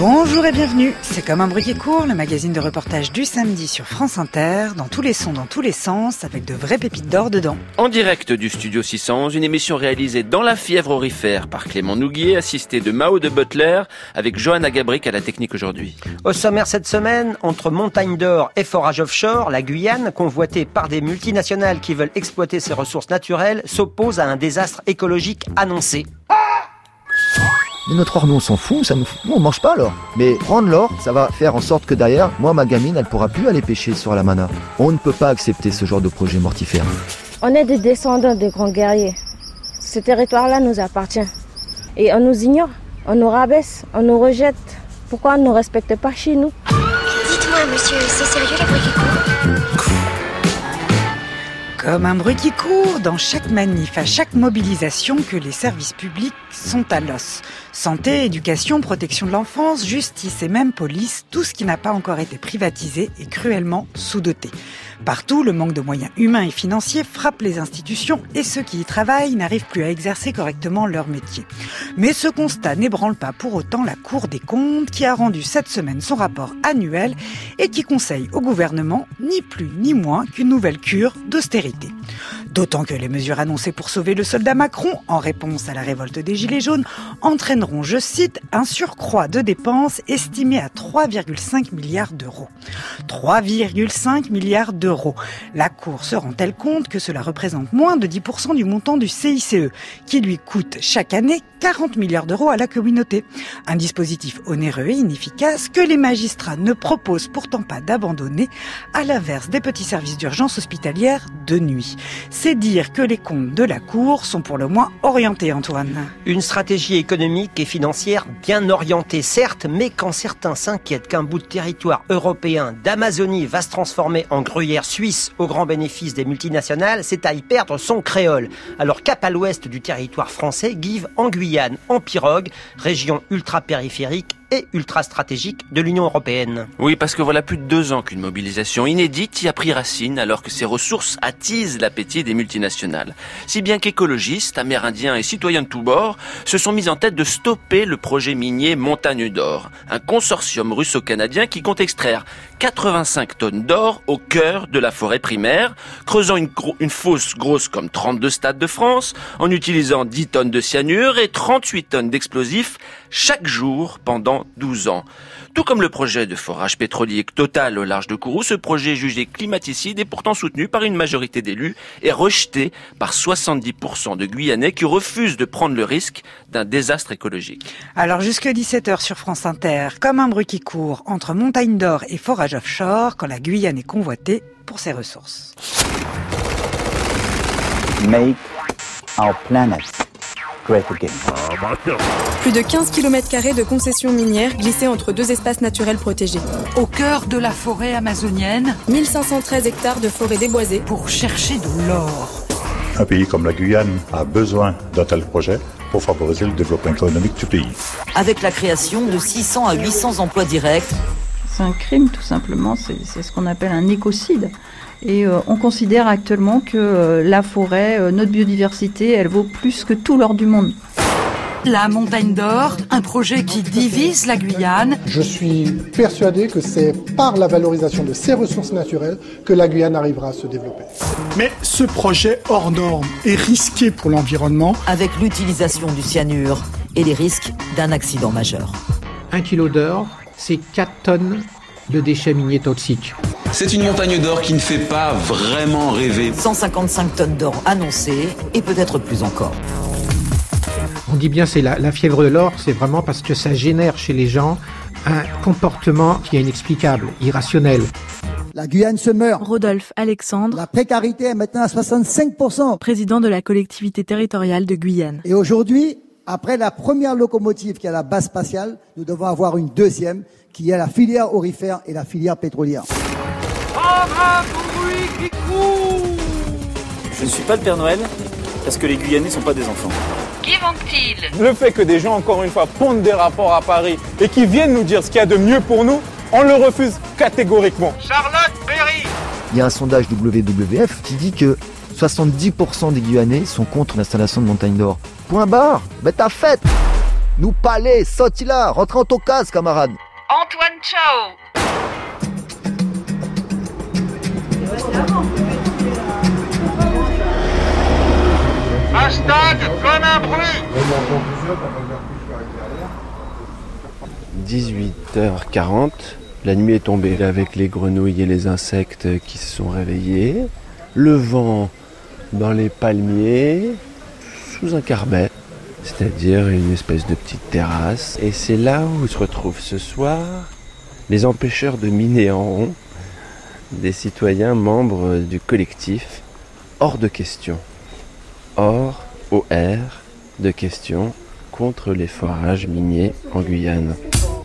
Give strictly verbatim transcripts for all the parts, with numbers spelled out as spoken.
Bonjour et bienvenue, c'est Comme un bruit qui court, le magazine de reportage du samedi sur France Inter, dans tous les sons, dans tous les sens, avec de vraies pépites d'or dedans. En direct du Studio six cent onze, une émission réalisée dans la fièvre aurifère par Clément Nouguier, assisté de Mao de Butler, avec Johanna Gabric à la technique aujourd'hui. Au sommaire cette semaine, entre Montagne d'Or et Forage Offshore, la Guyane, convoitée par des multinationales qui veulent exploiter ses ressources naturelles, s'oppose à un désastre écologique annoncé. Mais notre or, nous, on s'en fout, ça nous... nous on mange pas l'or. Mais prendre l'or, ça va faire en sorte que derrière, moi, ma gamine, elle pourra plus aller pêcher sur la Mana. On ne peut pas accepter ce genre de projet mortifère. On est des descendants de grands guerriers. Ce territoire-là nous appartient. Et on nous ignore, on nous rabaisse, on nous rejette. Pourquoi on ne nous respecte pas chez nous ? Dites-moi, monsieur, c'est sérieux les bruits qui courent ? Comme un bruit qui court, dans chaque manif, à chaque mobilisation, que les services publics sont à l'os. Santé, éducation, protection de l'enfance, justice et même police, tout ce qui n'a pas encore été privatisé est cruellement sous-doté. Partout, le manque de moyens humains et financiers frappe les institutions et ceux qui y travaillent n'arrivent plus à exercer correctement leur métier. Mais ce constat n'ébranle pas pour autant la Cour des comptes qui a rendu cette semaine son rapport annuel et qui conseille au gouvernement ni plus ni moins qu'une nouvelle cure d'austérité. D'autant que les mesures annoncées pour sauver le soldat Macron, en réponse à la révolte des Gilets jaunes, entraîneront, je cite, un surcroît de dépenses estimé à trois virgule cinq milliards d'euros. trois virgule cinq milliards d'euros. La Cour se rend-elle compte que cela représente moins de dix pour cent du montant du C I C E, qui lui coûte chaque année quarante milliards d'euros à la communauté. Un dispositif onéreux et inefficace que les magistrats ne proposent pourtant pas d'abandonner, à l'inverse des petits services d'urgence hospitalière de nuit. C'est dire que les comptes de la Cour sont pour le moins orientés, Antoine. Une stratégie économique et financière bien orientée, certes, mais quand certains s'inquiètent qu'un bout de territoire européen d'Amazonie va se transformer en gruyère suisse au grand bénéfice des multinationales, c'est à y perdre son créole. Alors cap à l'ouest du territoire français, Guive en Guyane, en pirogue, région ultra-périphérique et ultra-stratégique de l'Union européenne. Oui, parce que voilà plus de deux ans qu'une mobilisation inédite y a pris racine alors que ces ressources attisent l'appétit des multinationales. Si bien qu'écologistes, amérindiens et citoyens de tous bords se sont mis en tête de stopper le projet minier Montagne d'Or, un consortium russo-canadien qui compte extraire quatre-vingt-cinq tonnes d'or au cœur de la forêt primaire, creusant une, gro- une fosse grosse comme trente-deux stades de France, en utilisant dix tonnes de cyanure et trente-huit tonnes d'explosifs chaque jour pendant douze ans. Tout comme le projet de forage pétrolier Total au large de Kourou, ce projet jugé climaticide est pourtant soutenu par une majorité d'élus et rejeté par soixante-dix pour cent de Guyanais qui refusent de prendre le risque d'un désastre écologique. Alors jusque dix-sept heures sur France Inter, comme un bruit qui court entre Montagne d'Or et Forage Offshore quand la Guyane est convoitée pour ses ressources. Make our planet great again. Plus de quinze kilomètres carrés de concessions minières glissées entre deux espaces naturels protégés. Au cœur de la forêt amazonienne, mille cinq cent treize hectares de forêt déboisée pour chercher de l'or. Un pays comme la Guyane a besoin d'un tel projet pour favoriser le développement économique du pays. Avec la création de six cents à huit cents emplois directs. C'est un crime tout simplement, c'est, c'est ce qu'on appelle un écocide. Et euh, on considère actuellement que euh, la forêt, euh, notre biodiversité, elle vaut plus que tout l'or du monde. La Montagne d'Or, un projet qui divise la Guyane. Je suis persuadé que c'est par la valorisation de ces ressources naturelles que la Guyane arrivera à se développer. Mais ce projet hors norme est risqué pour l'environnement. Avec l'utilisation du cyanure et les risques d'un accident majeur. Un kilo d'or, c'est quatre tonnes de déchets miniers toxiques. C'est une montagne d'or qui ne fait pas vraiment rêver. cent cinquante-cinq tonnes d'or annoncées et peut-être plus encore. On dit bien c'est la, la fièvre de l'or, c'est vraiment parce que ça génère chez les gens un comportement qui est inexplicable, irrationnel. La Guyane se meurt. Rodolphe Alexandre. La précarité est maintenant à soixante-cinq pour cent. Président de la collectivité territoriale de Guyane. Et aujourd'hui, après la première locomotive qui est la base spatiale, nous devons avoir une deuxième qui est la filière aurifère et la filière pétrolière. bruit qui court. Je ne suis pas le Père Noël parce que les Guyanais ne sont pas des enfants. Qui manque-t-il ? Le fait que des gens, encore une fois, pondent des rapports à Paris et qui viennent nous dire ce qu'il y a de mieux pour nous, on le refuse catégoriquement. Charlotte Berry. Il y a un sondage W W F qui dit que soixante-dix pour cent des Guyanais sont contre l'installation de Montagne d'Or. Point barre, ben t'as fait. Nous palais, sorti là, rentrez en ton case, camarade. Antoine, ciao. Hashtag comme un bruit. dix-huit heures quarante, la nuit est tombée avec les grenouilles et les insectes qui se sont réveillés, le vent dans les palmiers, sous un carbet, c'est-à-dire une espèce de petite terrasse. Et c'est là où se retrouvent ce soir les empêcheurs de miner en rond, des citoyens membres du collectif Hors de question. Hors, O R, de question, contre les forages miniers en Guyane.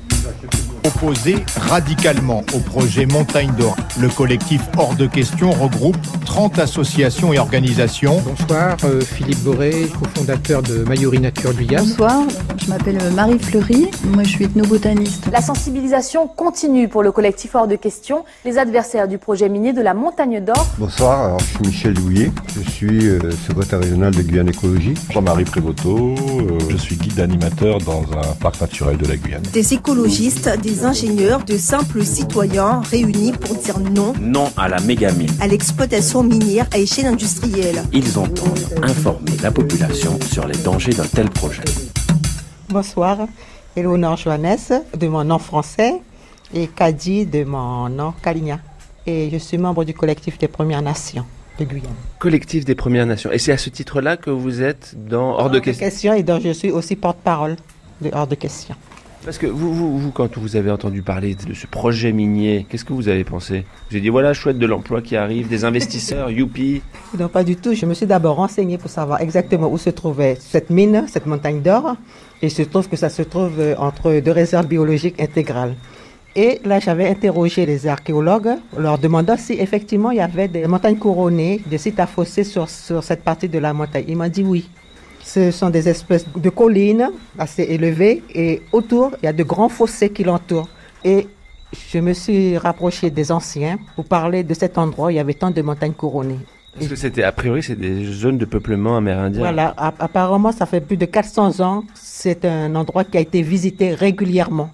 Opposé radicalement au projet Montagne d'Or. Le collectif Hors de Question regroupe trente associations et organisations. Bonsoir, euh, Philippe Boré, cofondateur de Mayori Nature Guyane. Bonsoir, je m'appelle Marie Fleury, moi je suis ethnobotaniste. La sensibilisation continue pour le collectif Hors de Question, les adversaires du projet minier de la Montagne d'Or. Bonsoir, alors, je suis Michel Douillet, je suis euh, secrétaire régional de Guyane Écologie. Jean-Marie Prévoto, euh, je suis guide animateur dans un parc naturel de la Guyane. Des écologistes, des ingénieurs, de simples citoyens réunis pour dire non. Non à la mégamine. À l'exploitation minière à échelle industrielle. Ils entendent informer la population sur les dangers d'un tel projet. Bonsoir, Éléonore Joannès de mon nom français et Kadi de mon nom Kaligna. Et je suis membre du collectif des Premières Nations de Guyane. Collectif des Premières Nations. Et c'est à ce titre-là que vous êtes dans Hors, Hors de, de Question. Question et dont je suis aussi porte-parole de Hors de Question. Parce que vous, vous, vous, quand vous avez entendu parler de ce projet minier, qu'est-ce que vous avez pensé? Vous avez dit, voilà, chouette, de l'emploi qui arrive, des investisseurs, youpi. Non, pas du tout. Je me suis d'abord renseignée pour savoir exactement où se trouvait cette mine, cette montagne d'or. Et il se trouve que ça se trouve entre deux réserves biologiques intégrales. Et là, j'avais interrogé les archéologues, leur demandant si effectivement il y avait des montagnes couronnées, des sites affossés sur, sur cette partie de la montagne. Ils m'ont dit oui. Ce sont des espèces de collines assez élevées et autour, il y a de grands fossés qui l'entourent. Et je me suis rapproché des anciens pour parler de cet endroit où il y avait tant de montagnes couronnées. Parce que c'était, a priori, c'est des zones de peuplement amérindien. Voilà, apparemment, ça fait plus de quatre cents ans. C'est un endroit qui a été visité régulièrement.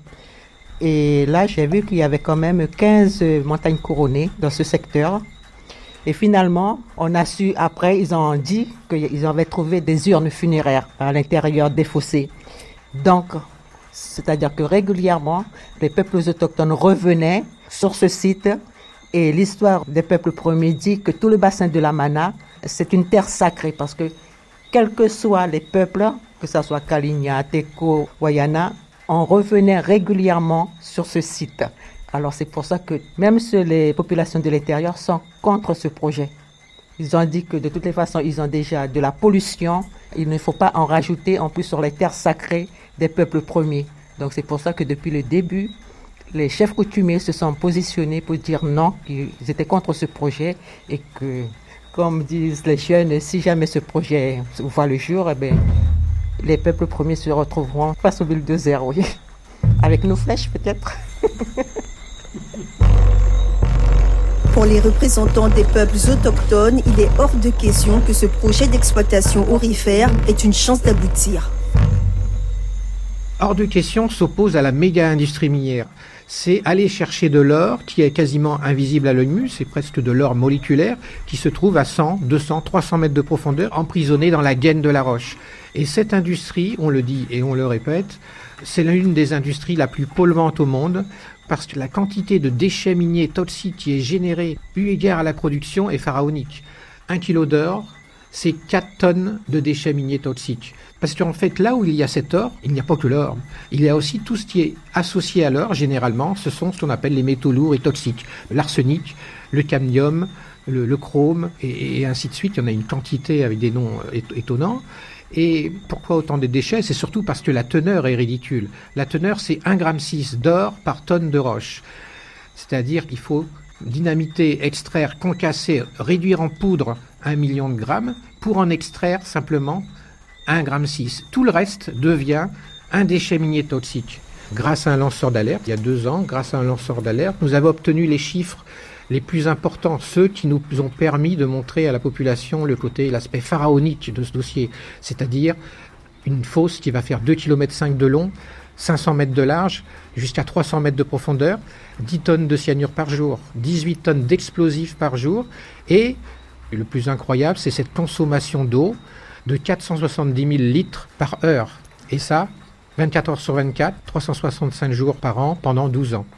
Et là, j'ai vu qu'il y avait quand même quinze montagnes couronnées dans ce secteur. Et finalement, on a su, après, ils ont dit qu'ils avaient trouvé des urnes funéraires à l'intérieur des fossés. Donc, c'est-à-dire que régulièrement, les peuples autochtones revenaient sur ce site. Et l'histoire des peuples premiers dit que tout le bassin de la Mana, c'est une terre sacrée parce que, quels que soient les peuples, que ce soit Kaligna, Teko, Wayana, on revenait régulièrement sur ce site. Alors c'est pour ça que même les populations de l'intérieur sont contre ce projet. Ils ont dit que de toutes les façons, ils ont déjà de la pollution. Il ne faut pas en rajouter en plus sur les terres sacrées des peuples premiers. Donc c'est pour ça que depuis le début, les chefs coutumiers se sont positionnés pour dire non, qu'ils étaient contre ce projet et que, comme disent les jeunes, si jamais ce projet voit le jour, eh bien, les peuples premiers se retrouveront face au bulldozer, oui. Avec nos flèches peut-être. Pour les représentants des peuples autochtones, il est hors de question que ce projet d'exploitation aurifère ait une chance d'aboutir. Hors de question s'oppose à la méga-industrie minière. C'est aller chercher de l'or qui est quasiment invisible à l'œil nu, c'est presque de l'or moléculaire qui se trouve à cent, deux cents, trois cents mètres de profondeur, emprisonné dans la gaine de la roche. Et cette industrie, on le dit et on le répète, c'est l'une des industries la plus polluante au monde parce que la quantité de déchets miniers toxiques qui est générée eu égard à la production est pharaonique. Un kilo d'or, c'est quatre tonnes de déchets miniers toxiques. Parce qu'en fait, là où il y a cet or, il n'y a pas que l'or. Il y a aussi tout ce qui est associé à l'or, généralement, ce sont ce qu'on appelle les métaux lourds et toxiques. L'arsenic, le cadmium, le, le chrome, et, et ainsi de suite. Il y en a une quantité avec des noms étonnants. Et pourquoi autant de déchets? C'est surtout parce que la teneur est ridicule. La teneur, c'est un virgule six grammes d'or par tonne de roche. C'est-à-dire qu'il faut dynamiter, extraire, concasser, réduire en poudre un million de grammes pour en extraire simplement un virgule six gramme. Tout le reste devient un déchet minier toxique. Grâce à un lanceur d'alerte, il y a deux ans, grâce à un lanceur d'alerte, nous avons obtenu les chiffres les plus importants, ceux qui nous ont permis de montrer à la population le côté, l'aspect pharaonique de ce dossier, c'est-à-dire Une fosse qui va faire deux virgule cinq kilomètres de long, cinq cents mètres de large, jusqu'à trois cents mètres de profondeur, dix tonnes de cyanure par jour, dix-huit tonnes d'explosifs par jour. Et le plus incroyable, c'est cette consommation d'eau de quatre cent soixante-dix mille litres par heure. Et ça, vingt-quatre heures sur vingt-quatre, trois cent soixante-cinq jours par an, pendant douze ans.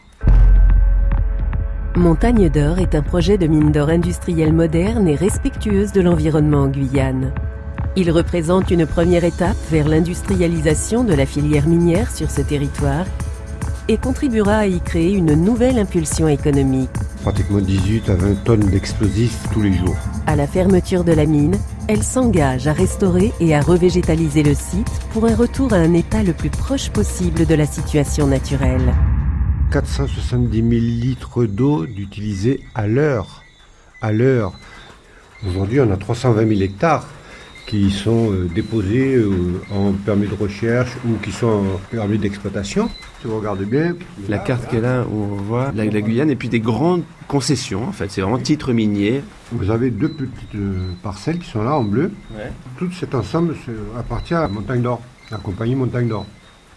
Montagne d'Or est un projet de mine d'or industrielle moderne et respectueuse de l'environnement en Guyane. Il représente une première étape vers l'industrialisation de la filière minière sur ce territoire et contribuera à y créer une nouvelle impulsion économique. Pratiquement dix-huit à vingt tonnes d'explosifs tous les jours. À la fermeture de la mine, elle s'engage à restaurer et à revégétaliser le site pour un retour à un état le plus proche possible de la situation naturelle. quatre cent soixante-dix mille litres d'eau d'utiliser à l'heure. À l'heure. Aujourd'hui, on a trois cent vingt mille hectares qui sont euh, déposés euh, en permis de recherche ou qui sont en permis d'exploitation. Si vous regardez bien... La carte qu'elle a, où on voit la, la Guyane, et puis des grandes concessions, en fait. C'est vraiment titre minier. Vous avez deux petites euh, parcelles qui sont là en bleu. Ouais. Tout cet ensemble appartient à Montagne d'Or, la compagnie Montagne d'Or.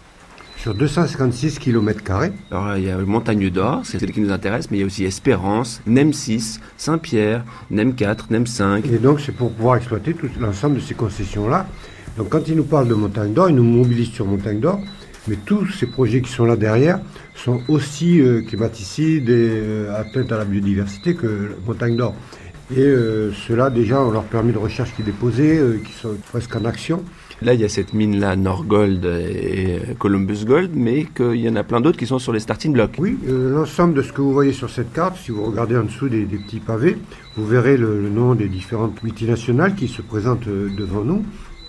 Sur deux cent cinquante-six kilomètres carrés. Alors il y a Montagne d'Or, c'est celle qui nous intéresse, mais il y a aussi Espérance, N E M six, Saint-Pierre, N E M quatre, N E M cinq. Et donc c'est pour pouvoir exploiter tout l'ensemble de ces concessions-là. Donc quand ils nous parlent de Montagne d'Or, ils nous mobilisent sur Montagne d'Or, mais tous ces projets qui sont là derrière sont aussi euh, climaticides et euh, atteintes à la biodiversité que Montagne d'Or. Et euh, ceux-là déjà ont leur permis de recherche qui est déposé, euh, qui sont presque en action. Là, il y a cette mine-là, Norgold et Columbus Gold, mais qu'il y en a plein d'autres qui sont sur les starting blocks. Oui, euh, l'ensemble de ce que vous voyez sur cette carte, si vous regardez en dessous des, des petits pavés, vous verrez le, le nom des différentes multinationales qui se présentent euh, devant nous.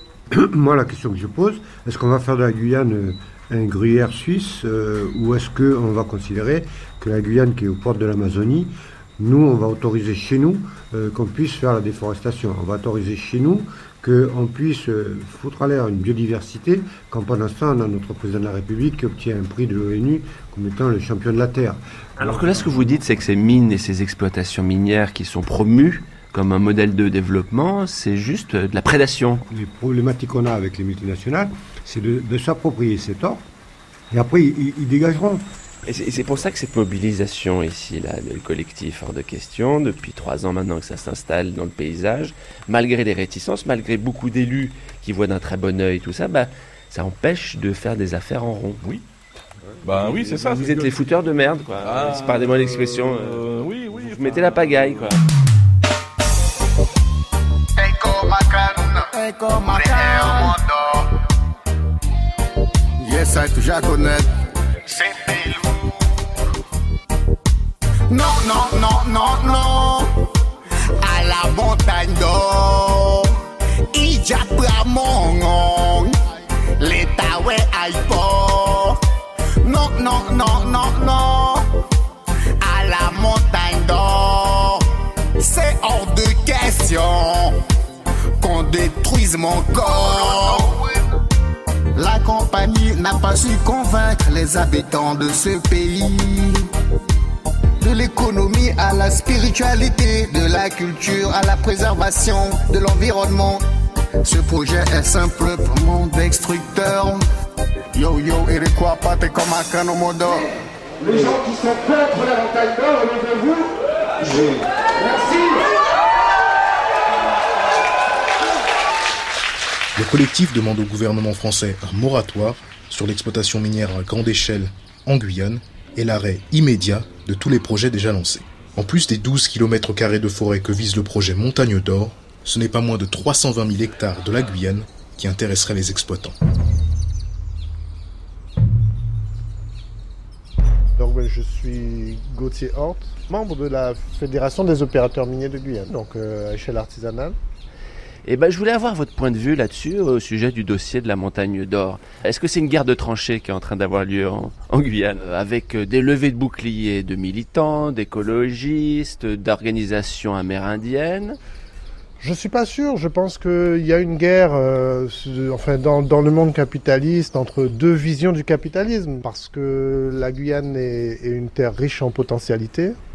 Moi, la question que je pose, est-ce qu'on va faire de la Guyane euh, un gruyère suisse euh, ou est-ce qu'on va considérer que la Guyane qui est aux portes de l'Amazonie, nous, on va autoriser chez nous euh, qu'on puisse faire la déforestation. On va autoriser chez nous qu'on puisse euh, foutre à l'air une biodiversité, quand pendant ce temps, on a notre président de la République qui obtient un prix de l'ONU comme étant le champion de la Terre. Alors que là, ce que vous dites, c'est que ces mines et ces exploitations minières qui sont promues comme un modèle de développement, c'est juste de la prédation. Les problématiques qu'on a avec les multinationales, c'est de, de s'approprier cet or, et après, ils, ils dégageront. Et c'est, et c'est pour ça que cette mobilisation ici, là, le collectif hors de question, depuis trois ans maintenant que ça s'installe dans le paysage, malgré les réticences, malgré beaucoup d'élus qui voient d'un très bon œil tout ça, bah, ça empêche de faire des affaires en rond. Oui. Bah oui, c'est ça. Vous c'est êtes que... les fouteurs de merde, quoi. Ah, c'est pardonnez-moi l'expression. Euh, euh, oui, oui. Vous bah... mettez la pagaille, quoi. Yes, I tu já connais. Non, non, non, non, non. À la montagne d'or, il y a pas mon l'état ouais aïe pas. Non, non, non, non, non. À la montagne d'or, c'est hors de question qu'on détruise mon corps. La compagnie n'a pas su convaincre les habitants de ce pays. De l'économie à la spiritualité, de la culture à la préservation de l'environnement. Ce projet est simplement destructeur. Yo yo, et quoi pas t'es comme un canon modo. Les gens qui sont contre la montagne d'or, au lieu de vous, oui. Merci. Le collectif demande au gouvernement français un moratoire sur l'exploitation minière à grande échelle en Guyane et l'arrêt immédiat de tous les projets déjà lancés. En plus des douze kilomètres carrés de forêt que vise le projet Montagne d'Or, ce n'est pas moins de trois cent vingt mille hectares de la Guyane qui intéresseraient les exploitants. Donc, je suis Gauthier Hort, membre de la Fédération des opérateurs miniers de Guyane, donc euh, à échelle artisanale. Et ben, je voulais avoir votre point de vue là-dessus au sujet du dossier de la Montagne d'Or. Est-ce que c'est une guerre de tranchées qui est en train d'avoir lieu en, en Guyane, avec des levées de boucliers de militants, d'écologistes, d'organisations amérindiennes ? Je ne suis pas sûr. Je pense qu'il y a une guerre euh, enfin, dans, dans le monde capitaliste entre deux visions du capitalisme, parce que la Guyane est, est une terre riche en potentialités.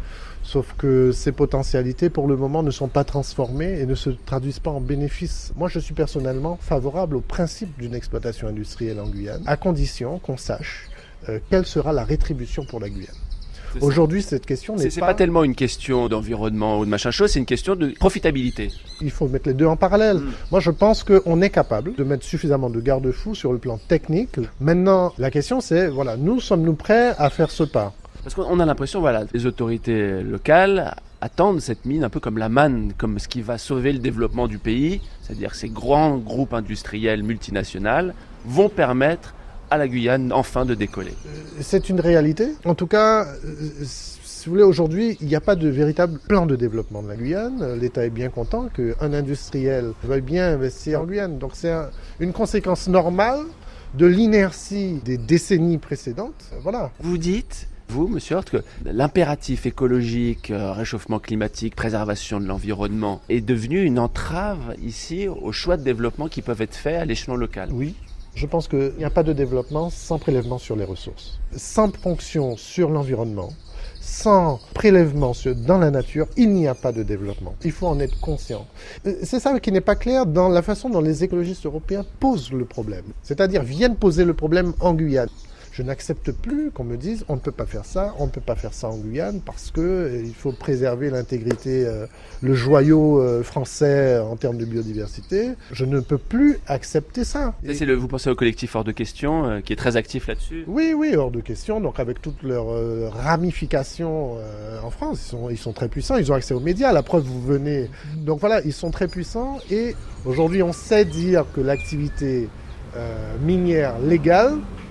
Sauf que ces potentialités, pour le moment, ne sont pas transformées et ne se traduisent pas en bénéfices. Moi, je suis personnellement favorable au principe d'une exploitation industrielle en Guyane, à condition qu'on sache euh, quelle sera la rétribution pour la Guyane. Aujourd'hui, cette question n'est c'est, pas... C'est pas tellement une question d'environnement ou de machin chose, c'est une question de profitabilité. Il faut mettre les deux en parallèle. Mmh. Moi, je pense qu'on est capable de mettre suffisamment de garde-fous sur le plan technique. Maintenant, la question, c'est, voilà, nous sommes-nous prêts à faire ce pas ? Parce qu'on a l'impression, voilà, les autorités locales attendent cette mine un peu comme la manne, comme ce qui va sauver le développement du pays. C'est-à-dire que ces grands groupes industriels multinationaux vont permettre à la Guyane enfin de décoller. C'est une réalité. En tout cas, si vous voulez, aujourd'hui, il n'y a pas de véritable plan de développement de la Guyane. L'État est bien content qu'un industriel veuille bien investir en Guyane. Donc c'est un, une conséquence normale de l'inertie des décennies précédentes. Voilà. Vous dites, vous, monsieur Hort, que l'impératif écologique, réchauffement climatique, préservation de l'environnement est devenu une entrave ici aux choix de développement qui peuvent être faits à l'échelon local. Oui. Je pense qu'il n'y a pas de développement sans prélèvement sur les ressources. Sans ponction sur l'environnement, sans prélèvement sur, dans la nature, il n'y a pas de développement. Il faut en être conscient. C'est ça qui n'est pas clair dans la façon dont les écologistes européens posent le problème. C'est-à-dire viennent poser le problème en Guyane. Je n'accepte plus qu'on me dise on ne peut pas faire ça, on ne peut pas faire ça en Guyane parce que euh, il faut préserver l'intégrité, euh, le joyau euh, français en termes de biodiversité. Je ne peux plus accepter ça. ça c'est le, vous pensez au collectif Hors de Question euh, qui est très actif là-dessus ? Oui, oui, Hors de Question. Donc avec toutes leurs euh, ramifications euh, en France, ils sont, ils sont très puissants. Ils ont accès aux médias. La preuve, vous venez. Donc voilà, ils sont très puissants. Et aujourd'hui, on sait dire que l'activité euh, minière légale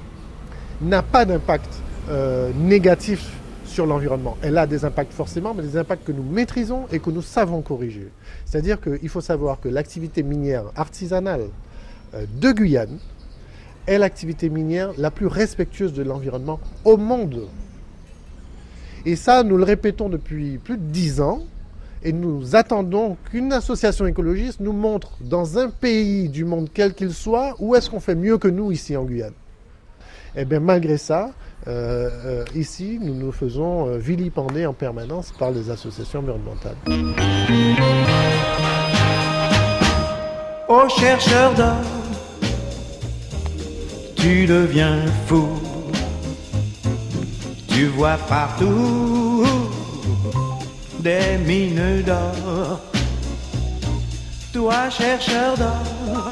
n'a pas d'impact euh, négatif sur l'environnement. Elle a des impacts forcément, mais des impacts que nous maîtrisons et que nous savons corriger. C'est-à-dire qu'il faut savoir que l'activité minière artisanale euh, de Guyane est l'activité minière la plus respectueuse de l'environnement au monde. Et ça, nous le répétons depuis plus de dix ans, et nous attendons qu'une association écologiste nous montre dans un pays du monde quel qu'il soit, où est-ce qu'on fait mieux que nous ici en Guyane. Eh bien, malgré ça, euh, euh, ici, nous nous faisons euh, vilipender en permanence par les associations environnementales. Ô chercheur d'or, tu deviens fou. Tu vois partout des mines d'or. Toi, chercheur d'or,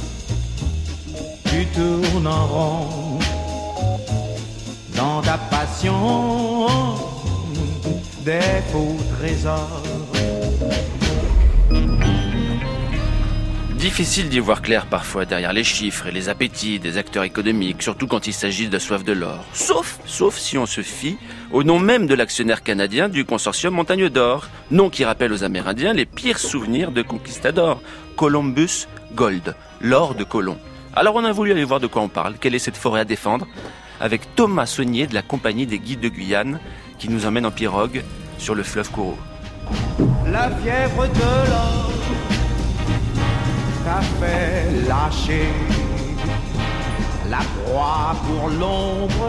tu tournes en rond dans ta passion des faux trésors. Difficile d'y voir clair parfois derrière les chiffres et les appétits des acteurs économiques, surtout quand il s'agit de soif de l'or. Sauf, sauf si on se fie au nom même de l'actionnaire canadien du consortium Montagne d'Or, nom qui rappelle aux Amérindiens les pires souvenirs de conquistadors, Columbus Gold, l'or de Colomb. Alors on a voulu aller voir de quoi on parle, quelle est cette forêt à défendre, avec Thomas Saunier de la Compagnie des Guides de Guyane, qui nous emmène en pirogue sur le fleuve Kourou. La fièvre de l'or t'a fait lâcher la proie pour l'ombre.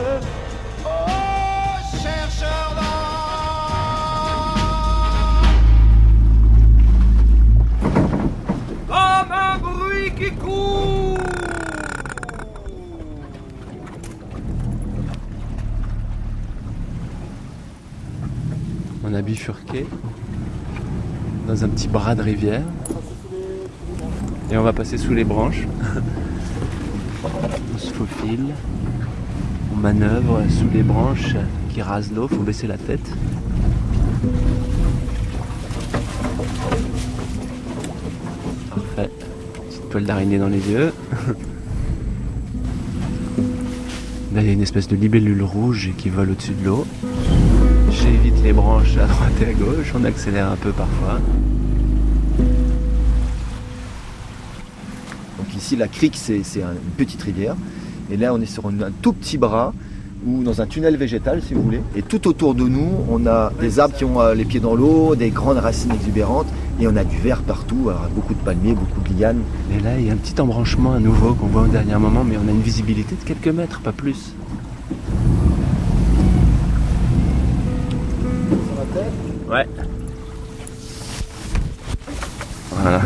Oh, chercheur d'or, comme un bruit qui court. On a bifurqué dans un petit bras de rivière et on va passer sous les branches. On se faufile, on manœuvre sous les branches qui rasent l'eau, faut baisser la tête. Parfait, petite toile d'araignée dans les yeux. Là il y a une espèce de libellule rouge qui vole au-dessus de l'eau. J'évite les branches à droite et à gauche, on accélère un peu parfois. Donc ici, la crique, c'est, c'est une petite rivière. Et là, on est sur un, un tout petit bras, ou dans un tunnel végétal, si vous voulez. Et tout autour de nous, on a des arbres qui ont euh, les pieds dans l'eau, des grandes racines exubérantes, et on a du vert partout, alors beaucoup de palmiers, beaucoup de lianes. Et là, il y a un petit embranchement à nouveau qu'on voit au dernier moment, mais on a une visibilité de quelques mètres, pas plus. Sur la tête. Ouais. Voilà.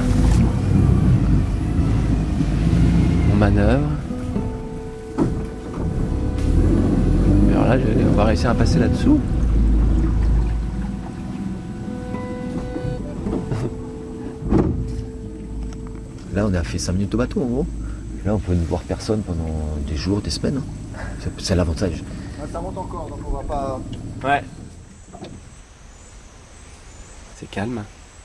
On manœuvre. Alors là, on va réussir à passer là-dessous. Là, on a fait cinq minutes au bateau, en gros. Là, on peut ne voir personne pendant des jours, des semaines. C'est, c'est l'avantage. Ah, ça monte encore, donc on va pas... Ouais. C'est calme.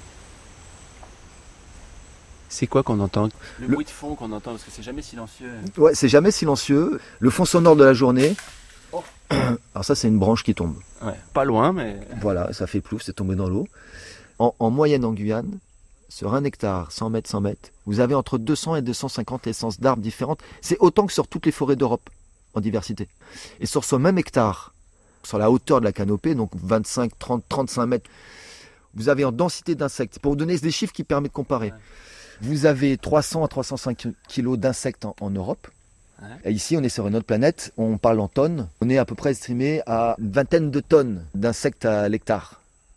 C'est quoi qu'on entend? Le, le bruit de fond qu'on entend, parce que c'est jamais silencieux. Ouais, c'est jamais silencieux. Le fond sonore de la journée. Oh. Alors ça, c'est une branche qui tombe. Ouais, pas loin, mais... Voilà, ça fait plouf, c'est tombé dans l'eau. En, en moyenne, en Guyane, sur un hectare, cent mètres, cent mètres, vous avez entre deux cents et deux cent cinquante essences d'arbres différentes. C'est autant que sur toutes les forêts d'Europe, en diversité. Et sur ce même hectare, sur la hauteur de la canopée, donc vingt-cinq, trente, trente-cinq mètres, vous avez en densité d'insectes. Pour vous donner des chiffres qui permettent de comparer. Ouais. Vous avez trois cents à trois cent cinq kilos d'insectes en, en Europe. Ouais. Et ici, on est sur une autre planète, on parle en tonnes. On est à peu près estimé à une vingtaine de tonnes d'insectes à l'hectare.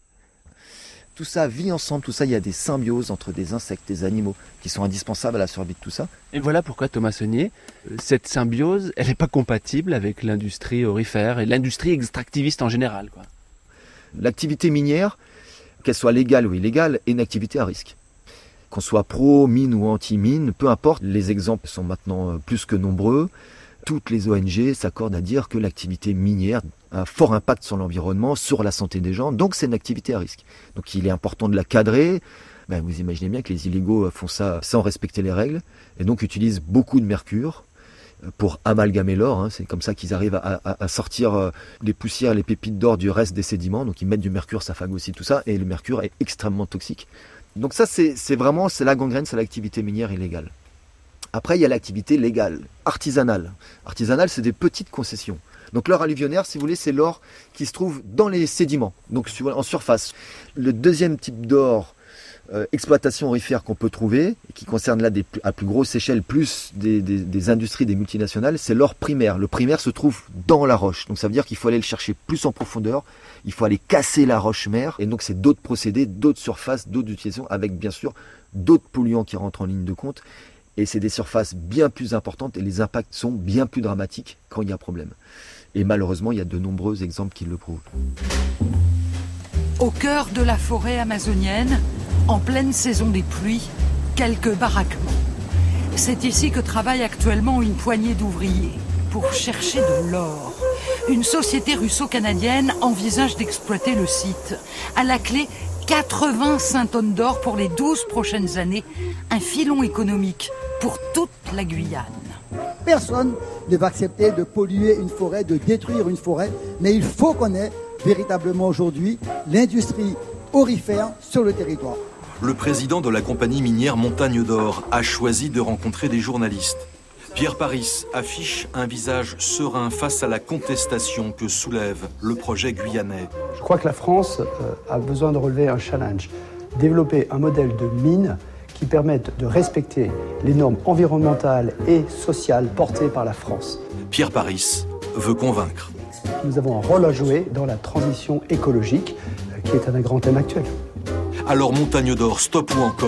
Tout ça vit ensemble, tout ça, il y a des symbioses entre des insectes, des animaux qui sont indispensables à la survie de tout ça. Et voilà pourquoi, Thomas Saunier, cette symbiose, elle n'est pas compatible avec l'industrie aurifère et l'industrie extractiviste en général, quoi. L'activité minière, qu'elle soit légale ou illégale, est une activité à risque. Qu'on soit pro-mine ou anti-mine, peu importe, les exemples sont maintenant plus que nombreux. Toutes les O N G s'accordent à dire que l'activité minière a un fort impact sur l'environnement, sur la santé des gens, donc c'est une activité à risque. Donc il est important de la cadrer. Ben, vous imaginez bien que les illégaux font ça sans respecter les règles, et donc utilisent beaucoup de mercure pour amalgamer l'or. Hein. C'est comme ça qu'ils arrivent à, à, à sortir les poussières, les pépites d'or du reste des sédiments. Donc ils mettent du mercure, ça phagocyte tout ça, et le mercure est extrêmement toxique. Donc ça, c'est, c'est vraiment, c'est la gangrène, c'est l'activité minière illégale. Après, il y a l'activité légale, artisanale. Artisanale, c'est des petites concessions. Donc l'or alluvionnaire, si vous voulez, c'est l'or qui se trouve dans les sédiments, donc en surface. Le deuxième type d'or, euh, exploitation aurifère qu'on peut trouver, et qui concerne là des, à plus grosse échelle, plus des, des, des industries, des multinationales, c'est l'or primaire. Le primaire se trouve dans la roche, donc ça veut dire qu'il faut aller le chercher plus en profondeur, il faut aller casser la roche mère, et donc c'est d'autres procédés, d'autres surfaces, d'autres utilisations, avec bien sûr d'autres polluants qui rentrent en ligne de compte. Et c'est des surfaces bien plus importantes et les impacts sont bien plus dramatiques quand il y a problème. Et malheureusement, il y a de nombreux exemples qui le prouvent. Au cœur de la forêt amazonienne, en pleine saison des pluies, quelques baraquements. C'est ici que travaille actuellement une poignée d'ouvriers pour chercher de l'or. Une société russo-canadienne envisage d'exploiter le site. À la clé, quatre-vingt-cinq tonnes d'or pour les douze prochaines années. Un filon économique pour toute la Guyane. Personne ne va accepter de polluer une forêt, de détruire une forêt, mais il faut qu'on ait véritablement aujourd'hui l'industrie aurifère sur le territoire. Le président de la compagnie minière Montagne d'Or a choisi de rencontrer des journalistes. Pierre Paris affiche un visage serein face à la contestation que soulève le projet guyanais. Je crois que la France euh, a besoin de relever un challenge, développer un modèle de mine qui permette de respecter les normes environnementales et sociales portées par la France. Pierre Paris veut convaincre. Nous avons un rôle à jouer dans la transition écologique, euh, qui est un grand thème actuel. Alors Montagne d'Or, stop ou encore ?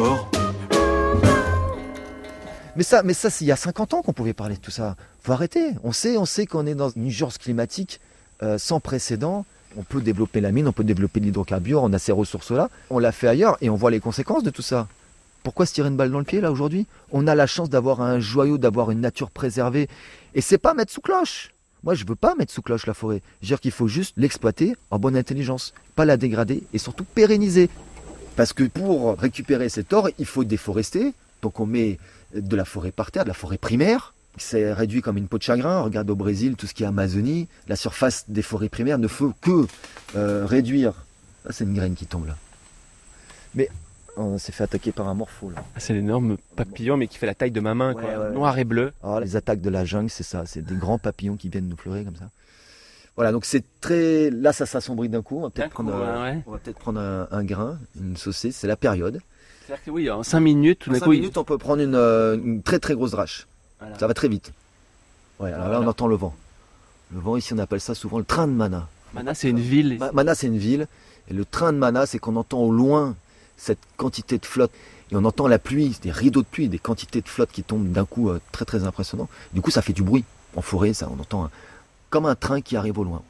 Mais ça, mais ça, c'est il y a cinquante ans qu'on pouvait parler de tout ça. Faut arrêter. On sait, on sait qu'on est dans une urgence climatique euh, sans précédent. On peut développer la mine, on peut développer l'hydrocarbure, on a ces ressources-là. On l'a fait ailleurs et on voit les conséquences de tout ça. Pourquoi se tirer une balle dans le pied, là, aujourd'hui ? On a la chance d'avoir un joyau, d'avoir une nature préservée. Et c'est pas mettre sous cloche. Moi, je veux pas mettre sous cloche la forêt. Je veux dire qu'il faut juste l'exploiter en bonne intelligence. Pas la dégrader et surtout pérenniser. Parce que pour récupérer cet or, il faut déforester. Donc on met de la forêt par terre, de la forêt primaire. C'est réduit comme une peau de chagrin. Regarde au Brésil, tout ce qui est Amazonie. La surface des forêts primaires ne fait que euh, réduire. Là, c'est une graine qui tombe là. Mais on s'est fait attaquer par un morpho là. Ah, c'est l'énorme papillon, mais qui fait la taille de ma main, ouais, quoi. Ouais, noir ouais. et bleu. Alors, les attaques de la jungle, c'est ça. C'est des grands papillons qui viennent nous fleurer comme ça. Voilà, donc c'est très... Là, ça s'assombrit d'un coup. On va peut-être prendre, coup, un... ouais. on va peut-être prendre un, un grain, une saucée. C'est la période. C'est-à-dire que oui, en cinq minutes, tout d'un coup... En cinq minutes, on peut prendre une, une très très grosse drache. Voilà. Ça va très vite. Ouais, alors voilà. Là, on entend le vent. Le vent, ici, on appelle ça souvent le train de mana. Mana, c'est une ville. Ma- Mana, c'est une ville. Et le train de Mana, c'est qu'on entend au loin cette quantité de flotte. Et on entend la pluie, des rideaux de pluie, des quantités de flotte qui tombent d'un coup euh, très très impressionnant. Du coup, ça fait du bruit. En forêt, ça, on entend un- comme un train qui arrive au loin.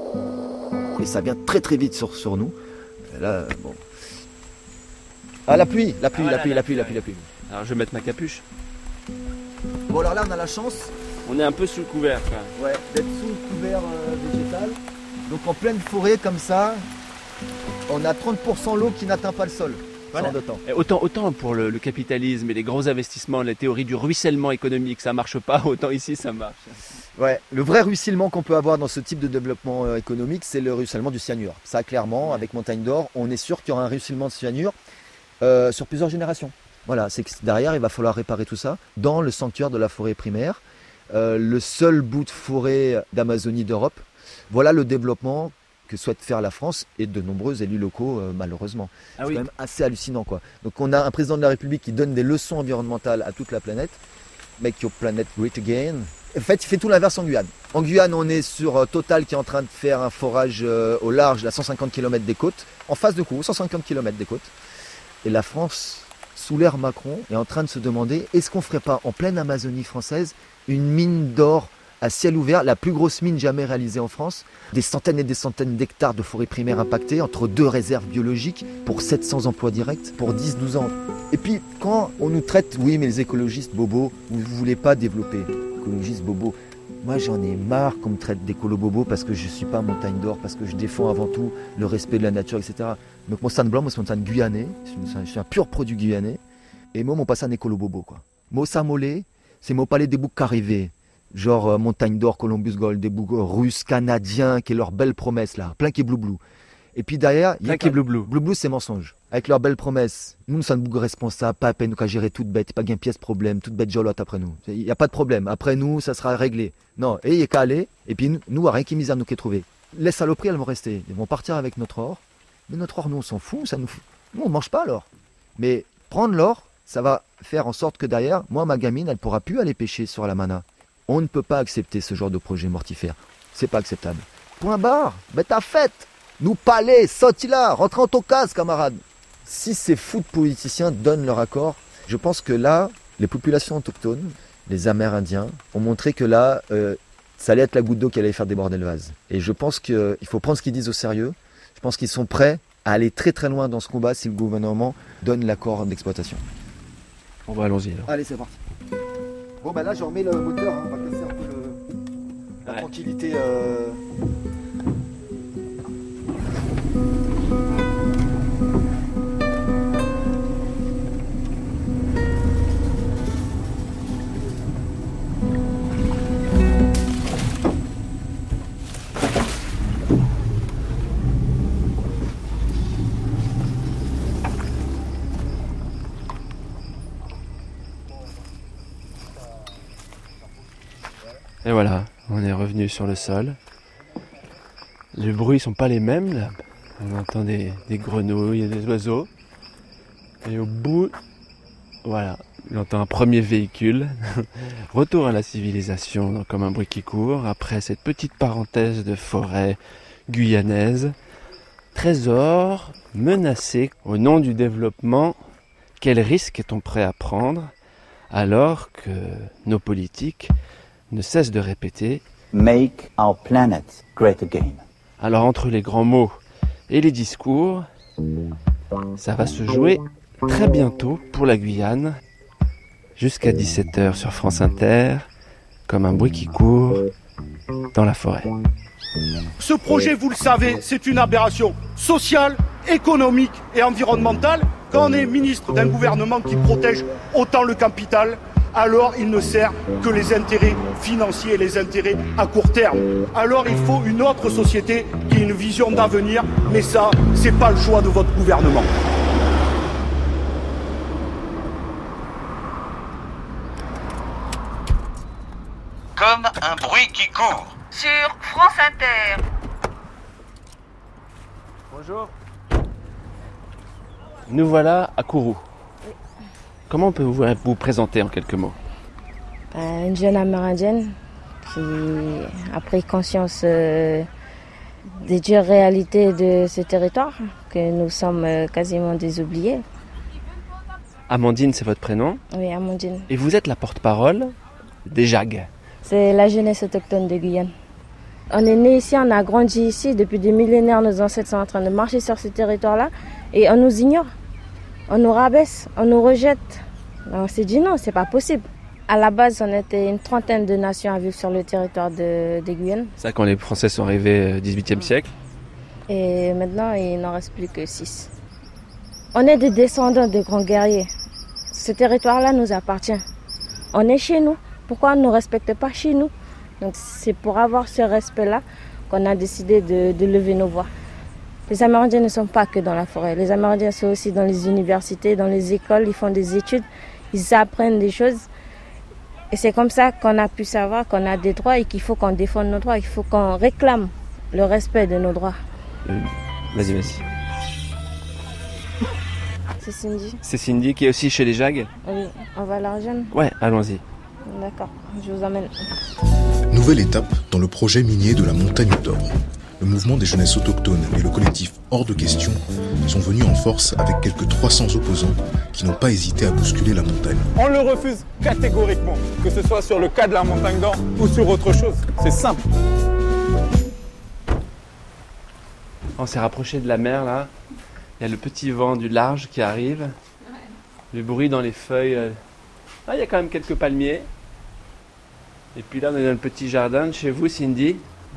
Et ça vient très très vite sur, sur nous. Et là, bon. Ah, la pluie, la pluie, Ah, la, voilà, pluie la la pluie, la pluie, pluie, la pluie. Alors je vais mettre ma capuche. Bon, alors là, on a la chance. On est un peu sous le couvert, quoi. Ouais, d'être sous le couvert euh, végétal. Donc en pleine forêt comme ça, on a trente pour cent l'eau qui n'atteint pas le sol. Voilà. Sans de temps. Et autant, autant pour le, le capitalisme et les gros investissements, la théorie du ruissellement économique, ça marche pas, autant ici ça marche. Ouais, le vrai ruissellement qu'on peut avoir dans ce type de développement euh, économique, c'est le ruissellement du cyanure. Ça, clairement, avec Montagne d'Or, on est sûr qu'il y aura un ruissellement de cyanure euh, sur plusieurs générations. Voilà, c'est que derrière, il va falloir réparer tout ça dans le sanctuaire de la forêt primaire, euh, le seul bout de forêt d'Amazonie d'Europe. Voilà le développement que souhaite faire la France et de nombreux élus locaux, euh, malheureusement. Ah c'est oui. quand même assez hallucinant, quoi. Donc on a un président de la République qui donne des leçons environnementales à toute la planète. Make your planet great again. En fait, il fait tout l'inverse en Guyane. En Guyane, on est sur euh, Total qui est en train de faire un forage euh, au large à cent cinquante kilomètres des côtes, en face de Kourou, cent cinquante kilomètres des côtes. Et la France, sous l'ère Macron, est en train de se demander, est-ce qu'on ne ferait pas en pleine Amazonie française une mine d'or à ciel ouvert, la plus grosse mine jamais réalisée en France, des centaines et des centaines d'hectares de forêts primaires impactées, entre deux réserves biologiques, pour sept cents emplois directs, pour dix à douze ans. Et puis, quand on nous traite, oui, mais les écologistes bobos, vous ne voulez pas développer. Écologistes bobos. Moi, j'en ai marre qu'on me traite d'écolo-bobo parce que je ne suis pas Montagne d'Or, parce que je défends avant tout le respect de la nature, et cetera. Donc, mon stand blanc, moi, c'est mon stand guyanais. Je suis un pur produit guyanais. Et moi, mon passe un écolo-bobo, quoi. Mo Samolé, c'est mon palais des boucs qu'arrivé. Genre euh, Montagne d'Or, Columbus Gold, des boucs russes, canadiens, qui est leur belle promesse là, plein qui est blou-blou. Et puis derrière, il y a Plein qui est blou-blou. Blou-blou, c'est mensonge. Avec leur belle promesse, nous, nous sommes boucs responsables, pas à peine nous qu'à gérer toute bête, pas gain pièce problème, toute bête jolotte après nous. Il n'y a pas de problème. Après nous, ça sera réglé. Non, et il n'y a qu'à aller, et puis nous, nous, rien qui misère nous qui est trouvé. Les saloperies, elles vont rester. Ils vont partir avec notre or. Mais notre or, nous, on s'en fout, ça nous fout. Nous, on mange pas l'or. Mais prendre l'or, ça va faire en sorte que derrière, moi, ma gamine, elle pourra plus aller pêcher sur la Mana. On ne peut pas accepter ce genre de projet mortifère. C'est pas acceptable. Point barre. Ben ta fête. Nous palais, sortis là, rentrez en ton case, camarades. Si ces fous de politiciens donnent leur accord, je pense que là, les populations autochtones, les Amérindiens, ont montré que là, euh, ça allait être la goutte d'eau qui allait faire déborder le vase. Et je pense qu'il faut prendre ce qu'ils disent au sérieux. Je pense qu'ils sont prêts à aller très très loin dans ce combat si le gouvernement donne l'accord d'exploitation. Bon bah allons-y alors. Allez, c'est parti. Bon bah là je remets le moteur, hein. On va casser un peu le... la Ouais. tranquillité. Euh... Et voilà, on est revenu sur le sol. Les bruits sont pas les mêmes là. On entend des, des grenouilles et des oiseaux. Et au bout, voilà, j'entends un premier véhicule. Retour à la civilisation, comme un bruit qui court. Après cette petite parenthèse de forêt guyanaise. Trésor menacé au nom du développement. Quel risque est-on prêt à prendre alors que nos politiques ne cessent de répéter « Make our planet great again ». Alors entre les grands mots et les discours, ça va se jouer très bientôt pour la Guyane, jusqu'à dix-sept heures sur France Inter, comme un bruit qui court dans la forêt. Ce projet, vous le savez, c'est une aberration sociale, économique et environnementale. Quand on est ministre d'un gouvernement qui protège autant le capital, alors il ne sert que les intérêts financiers et les intérêts à court terme. Alors il faut une autre société qui ait une vision d'avenir, mais ça, c'est pas le choix de votre gouvernement. Comme un bruit qui court. Sur France Inter. Bonjour. Nous voilà à Kourou. Comment on peut vous, vous présenter en quelques mots? euh, Une jeune amérindienne qui a pris conscience euh, des dures réalités de ce territoire, que nous sommes quasiment des oubliés. Amandine, c'est votre prénom? Oui, Amandine. Et vous êtes la porte-parole des J A G. C'est la jeunesse autochtone de Guyane. On est né ici, on a grandi ici. Depuis des millénaires, nos ancêtres sont en train de marcher sur ce territoire-là et on nous ignore. On nous rabaisse, on nous rejette. On s'est dit non, c'est pas possible. À la base, on était une trentaine de nations à vivre sur le territoire de, de Guyane. C'est ça quand les Français sont arrivés au dix-huitième siècle. Et maintenant, il n'en reste plus que six. On est des descendants de grands guerriers. Ce territoire-là nous appartient. On est chez nous. Pourquoi on ne nous respecte pas chez nous? Donc c'est pour avoir ce respect-là qu'on a décidé de, de lever nos voix. Les Amérindiens ne sont pas que dans la forêt. Les Amérindiens sont aussi dans les universités, dans les écoles. Ils font des études, ils apprennent des choses. Et c'est comme ça qu'on a pu savoir qu'on a des droits et qu'il faut qu'on défende nos droits. Il faut qu'on réclame le respect de nos droits. Euh, vas-y, vas-y. C'est Cindy. C'est Cindy qui est aussi chez les J A G? Oui, on va la rejoindre? Ouais, allons-y. D'accord, je vous emmène. Nouvelle étape dans le projet minier de la Montagne d'Or. Le mouvement des jeunesses autochtones et le collectif Hors de Question sont venus en force avec quelques trois cents opposants qui n'ont pas hésité à bousculer la montagne. On le refuse catégoriquement, que ce soit sur le cas de la Montagne d'Or ou sur autre chose. C'est simple. On s'est rapproché de la mer là. Il y a le petit vent du large qui arrive. Le bruit dans les feuilles. Ah, il y a quand même quelques palmiers. Et puis là, on est dans le petit jardin de chez vous, Cindy.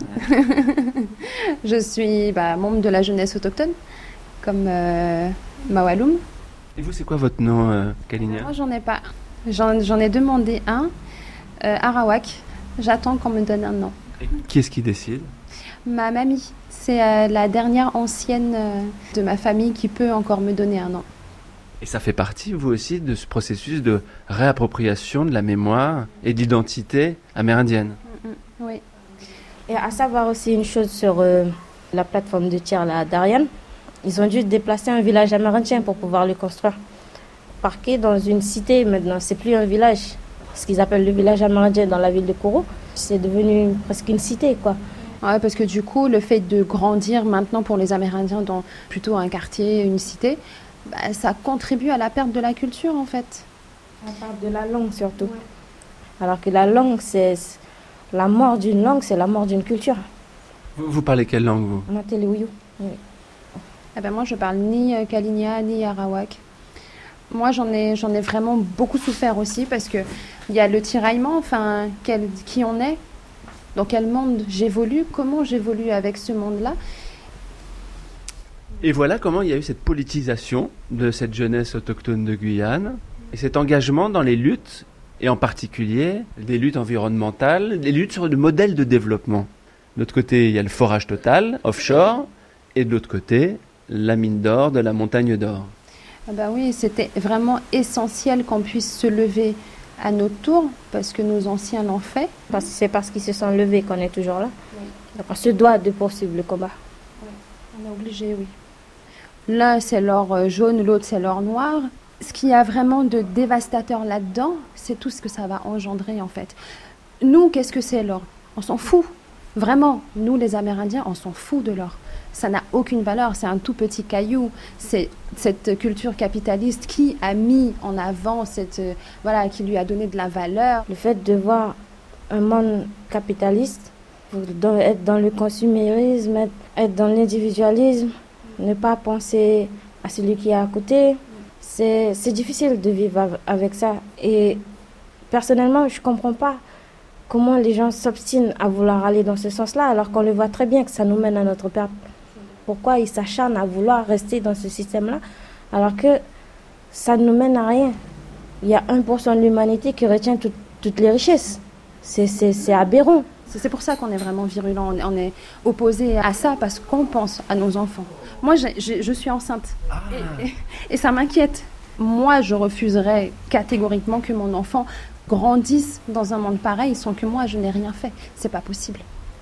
Je suis bah, membre de la jeunesse autochtone, comme euh, Mawaloum. Et vous, c'est quoi votre nom, euh, Kalinia? Moi, j'en ai pas. J'en, j'en ai demandé un, euh, Arawak. J'attends qu'on me donne un nom. Et qui est-ce qui décide? Ma mamie. C'est euh, la dernière ancienne euh, de ma famille qui peut encore me donner un nom. Et ça fait partie, vous aussi, de ce processus de réappropriation de la mémoire et d'identité amérindienne? Mm, mm, oui. Et à savoir aussi une chose sur euh, la plateforme de tir là, d'Ariane, ils ont dû déplacer un village amérindien pour pouvoir le construire. Parqué dans une cité maintenant, c'est plus un village. Ce qu'ils appellent le village amérindien dans la ville de Kourou, c'est devenu presque une cité, quoi. Ouais, parce que du coup, le fait de grandir maintenant pour les Amérindiens dans plutôt un quartier, une cité, bah, ça contribue à la perte de la culture en fait. On parle de la langue surtout. Ouais. Alors que la langue, c'est la mort d'une langue, c'est la mort d'une culture. Vous, vous parlez quelle langue, vous? Matelewuyu. Oui. Eh ben moi, je parle ni Kalinia ni Arawak. Moi, j'en ai, j'en ai vraiment beaucoup souffert aussi parce que il y a le tiraillement, enfin, quel, qui on est. Dans quel monde j'évolue? Comment j'évolue avec ce monde-là? Et voilà comment il y a eu cette politisation de cette jeunesse autochtone de Guyane et cet engagement dans les luttes, et en particulier des luttes environnementales, des luttes sur le modèle de développement. De l'autre côté, il y a le forage total, offshore, et de l'autre côté, la mine d'or de la Montagne d'Or. Ah bah oui, c'était vraiment essentiel qu'on puisse se lever à notre tour, parce que nos anciens l'ont fait. Parce que c'est parce qu'ils se sont levés qu'on est toujours là. Oui. Donc on se doit de poursuivre le combat. Oui. On est obligé, oui. L'un c'est l'or jaune, l'autre c'est l'or noir. Ce qu'il y a vraiment de dévastateur là-dedans, c'est tout ce que ça va engendrer en fait. Nous, qu'est-ce que c'est l'or? On s'en fout. Vraiment, nous les Amérindiens, on s'en fout de l'or. Ça n'a aucune valeur, c'est un tout petit caillou. C'est cette culture capitaliste qui a mis en avant, cette, euh, voilà, qui lui a donné de la valeur. Le fait de voir un monde capitaliste, être dans le consumérisme, être, être dans l'individualisme, ne pas penser à celui qui est à côté, c'est, c'est difficile de vivre avec ça. Et personnellement, je ne comprends pas comment les gens s'obstinent à vouloir aller dans ce sens-là, alors qu'on le voit très bien que ça nous mène à notre perte. Pourquoi ils s'acharnent à vouloir rester dans ce système-là, alors que ça ne nous mène à rien. Il y a un pour cent de l'humanité qui retient tout, toutes les richesses. C'est, c'est, c'est aberrant. C'est pour ça qu'on est vraiment virulent, on est opposé à ça, parce qu'on pense à nos enfants. Moi, j'ai, j'ai, je suis enceinte, ah. et, et, et ça m'inquiète. Moi, je refuserais catégoriquement que mon enfant grandisse dans un monde pareil sans que moi, je n'ai rien fait. C'est pas possible.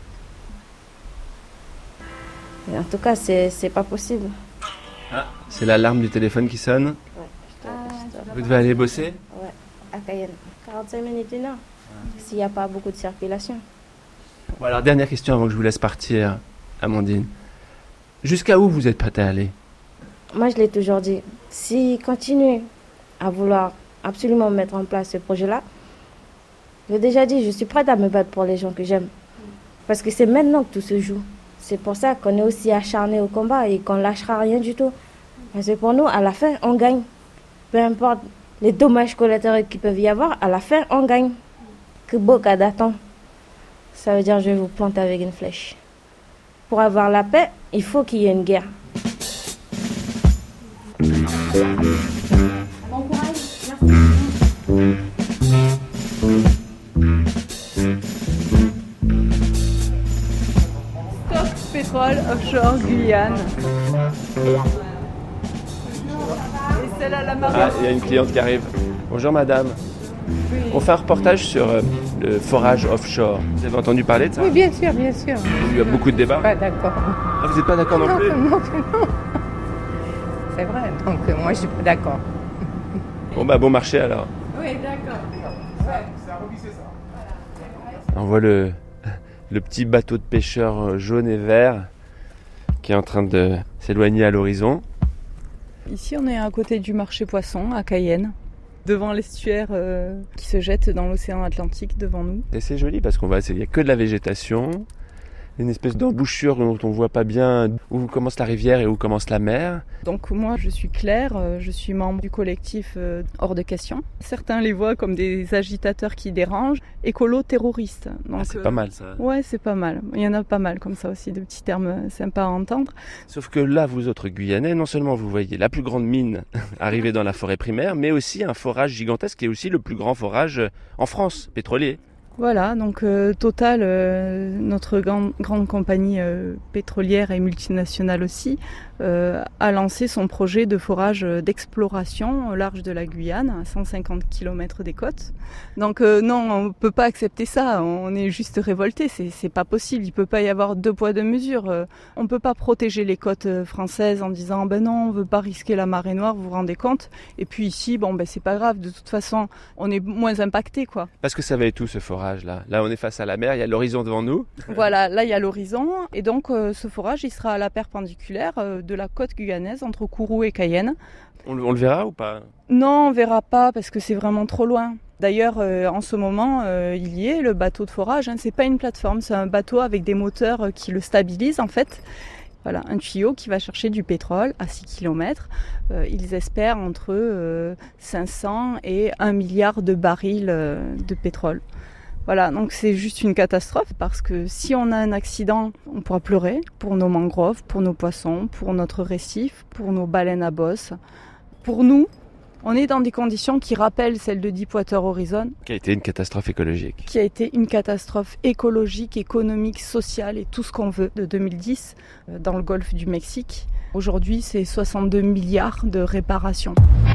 Et en tout cas, c'est, c'est pas possible. Ah, c'est l'alarme du téléphone qui sonne. Ouais, je te, ah, je te Vous devez aller bosser? Ouais, à Cayenne. quarante-cinq minutes, une heure. Ouais. S'il n'y a pas beaucoup de circulation. Bon, alors, dernière question avant que je vous laisse partir. Amandine. Jusqu'à où vous êtes prête à aller? Moi, je l'ai toujours dit. S'ils continuent à vouloir absolument mettre en place ce projet-là, j'ai déjà dit, je suis prête à me battre pour les gens que j'aime. Parce que c'est maintenant que tout se joue. C'est pour ça qu'on est aussi acharné au combat et qu'on ne lâchera rien du tout. Parce que pour nous, à la fin, on gagne. Peu importe les dommages collatéraux qu'il peut y avoir, à la fin, on gagne. Que beau cas d'attente. Ça veut dire que je vais vous planter avec une flèche. Pour avoir la paix, il faut qu'il y ait une guerre. Bon courage, merci. Stop pétrole offshore Guyane. Et celle à la marée. Ah, il y a une cliente qui arrive. Bonjour madame. Oui. On fait un reportage sur euh, le forage offshore. Vous avez entendu parler de ça? Oui, bien sûr, bien sûr. Il y a beaucoup de débats. Pas d'accord. Ah, vous n'êtes pas d'accord non, non plus? Non, non, non. C'est vrai, donc euh, moi je suis pas d'accord. Bon bah bon marché alors. Oui, d'accord. Ouais. On voit le, le petit bateau de pêcheurs jaune et vert qui est en train de s'éloigner à l'horizon. Ici on est à côté du marché poisson à Cayenne, devant l'estuaire euh, qui se jette dans l'océan Atlantique devant nous. Et c'est joli parce qu'on voit, il n'y a que de la végétation, une espèce d'embouchure dont on ne voit pas bien où commence la rivière et où commence la mer. Donc moi je suis Claire, je suis membre du collectif Hors de Question. Certains les voient comme des agitateurs qui dérangent, écolo-terroristes. Donc, ah, c'est pas mal ça. Ouais, c'est pas mal. Il y en a pas mal comme ça aussi, de petits termes sympas à entendre. Sauf que là, vous autres Guyanais, non seulement vous voyez la plus grande mine arriver dans la forêt primaire, mais aussi un forage gigantesque qui est aussi le plus grand forage en France, pétrolier. Voilà, donc euh, Total, euh, notre grand, grande compagnie euh, pétrolière et multinationale aussi, euh, a lancé son projet de forage d'exploration au large de la Guyane, à cent cinquante kilomètres des côtes. Donc euh, non, on ne peut pas accepter ça, on est juste révoltés, c'est, c'est pas possible, il ne peut pas y avoir deux poids deux mesures. Euh, on ne peut pas protéger les côtes françaises en disant ben non, on ne veut pas risquer la marée noire, vous vous rendez compte. Et puis ici, bon ben c'est pas grave, de toute façon, on est moins impacté quoi. Parce que ça va être où ce forage? Là. là, on est face à la mer, il y a l'horizon devant nous. Voilà, là, il y a l'horizon. Et donc, euh, ce forage, il sera à la perpendiculaire euh, de la côte guyanaise, entre Kourou et Cayenne. On, on le verra ou pas? Non, on ne verra pas, parce que c'est vraiment trop loin. D'ailleurs, euh, en ce moment, euh, il y est, le bateau de forage. Hein, c'est pas une plateforme, c'est un bateau avec des moteurs euh, qui le stabilisent, en fait. Voilà, un tuyau qui va chercher du pétrole à six kilomètres. Euh, ils espèrent entre euh, cinq cents et un milliard de barils euh, de pétrole. Voilà, donc c'est juste une catastrophe parce que si on a un accident, on pourra pleurer pour nos mangroves, pour nos poissons, pour notre récif, pour nos baleines à bosse. Pour nous, on est dans des conditions qui rappellent celles de Deepwater Horizon. Qui a été une catastrophe écologique. Qui a été une catastrophe écologique, économique, sociale et tout ce qu'on veut de deux mille dix dans le golfe du Mexique. Aujourd'hui, c'est soixante-deux milliards de réparations.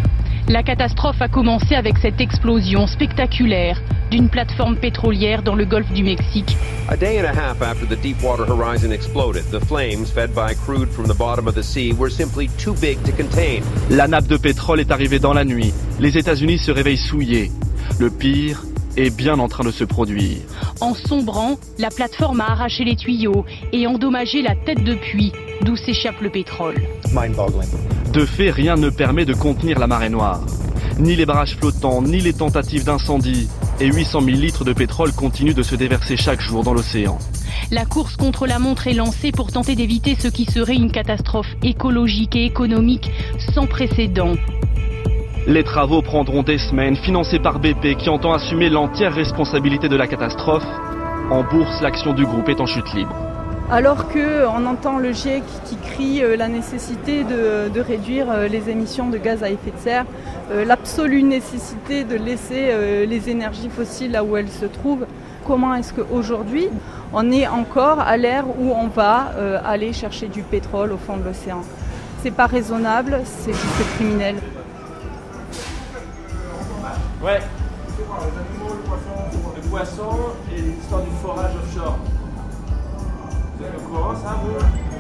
La catastrophe a commencé avec cette explosion spectaculaire d'une plateforme pétrolière dans le golfe du Mexique. A day and a half after the Deepwater Horizon exploded, the flames fed by crude from the bottom of the sea were simply too big to contain. La nappe de pétrole est arrivée dans la nuit. Les États-Unis se réveillent souillés. Le pire est bien en train de se produire. En sombrant, la plateforme a arraché les tuyaux et endommagé la tête de puits d'où s'échappe le pétrole. Mind-boggling. De fait, rien ne permet de contenir la marée noire. Ni les barrages flottants, ni les tentatives d'incendie. Et huit cent mille litres de pétrole continuent de se déverser chaque jour dans l'océan. La course contre la montre est lancée pour tenter d'éviter ce qui serait une catastrophe écologique et économique sans précédent. Les travaux prendront des semaines, financés par B P qui entend assumer l'entière responsabilité de la catastrophe. En bourse, l'action du groupe est en chute libre. Alors qu'on entend le GIEC qui crie euh, la nécessité de, de réduire euh, les émissions de gaz à effet de serre, euh, l'absolue nécessité de laisser euh, les énergies fossiles là où elles se trouvent, comment est-ce qu'aujourd'hui on est encore à l'ère où on va euh, aller chercher du pétrole au fond de l'océan? C'est pas raisonnable, c'est juste criminel. Ouais. Le poisson et l'histoire du forage offshore. Vous êtes au courant, ça, vous?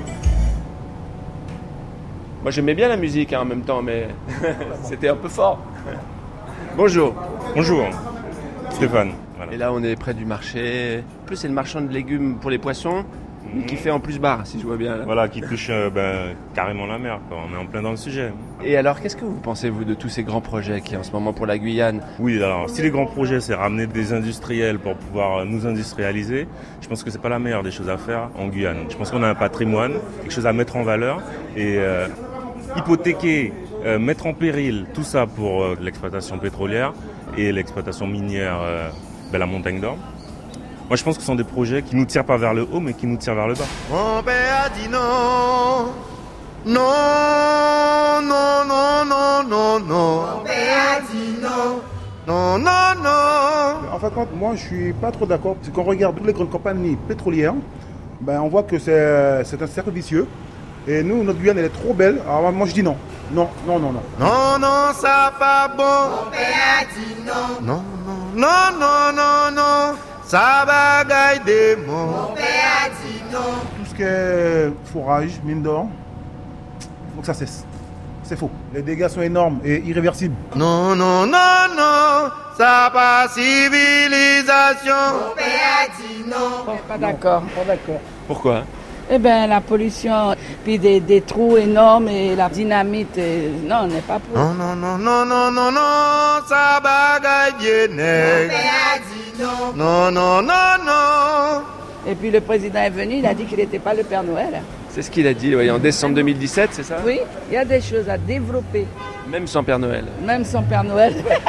Moi, j'aimais bien la musique hein, en même temps, mais c'était un peu fort. Bonjour. Bonjour. Stéphane. Voilà. Et là, on est près du marché. En plus, c'est le marchand de légumes pour les poissons. Mmh. Qui fait en plus barre, si je vois bien. Là. Voilà, qui touche euh, ben, carrément la mer, quoi. On est en plein dans le sujet. Et alors, qu'est-ce que vous pensez, vous, de tous ces grands projets qui en ce moment pour la Guyane? Oui, alors, si les grands projets, c'est ramener des industriels pour pouvoir nous industrialiser, je pense que c'est pas la meilleure des choses à faire en Guyane. Je pense qu'on a un patrimoine, quelque chose à mettre en valeur, et euh, hypothéquer, euh, mettre en péril tout ça pour euh, l'exploitation pétrolière et l'exploitation minière euh, de la Montagne d'Or. Moi, je pense que ce sont des projets qui ne nous tirent pas vers le haut, mais qui nous tirent vers le bas. Mon père a dit non, non, non, non, non, non, non. Mon père a dit non, non, non, non. En fin de compte, moi, je suis pas trop d'accord. Parce qu'on regarde toutes les grandes compagnies pétrolières, ben, on voit que c'est, c'est un cercle vicieux. Et nous, notre Guyane, elle est trop belle. Alors moi, je dis non. Non, non, non, non. Non, non, ça pas bon. Mon père a dit non. Non, non, non, non, non, non. Ça bagaille des mots. Mon père a dit non. Tout ce qui est forage, mine d'or, il faut que ça cesse. C'est faux. Les dégâts sont énormes et irréversibles. Non, non, non, non. Ça pas civilisation. Mon père a dit non. Pas d'accord, pas d'accord. Pourquoi? Eh bien, la pollution, puis des, des trous énormes et la dynamite, et... non, on n'est pas pour. Non, non, non, non, non, non, non, ça bagaille bien nègre. Mon père a dit non. Non, non, non, non. Et puis le président est venu, il a dit qu'il n'était pas le Père Noël. C'est ce qu'il a dit, oui, en décembre deux mille dix-sept, c'est ça? Oui, il y a des choses à développer. Même sans Père Noël? Même sans Père Noël.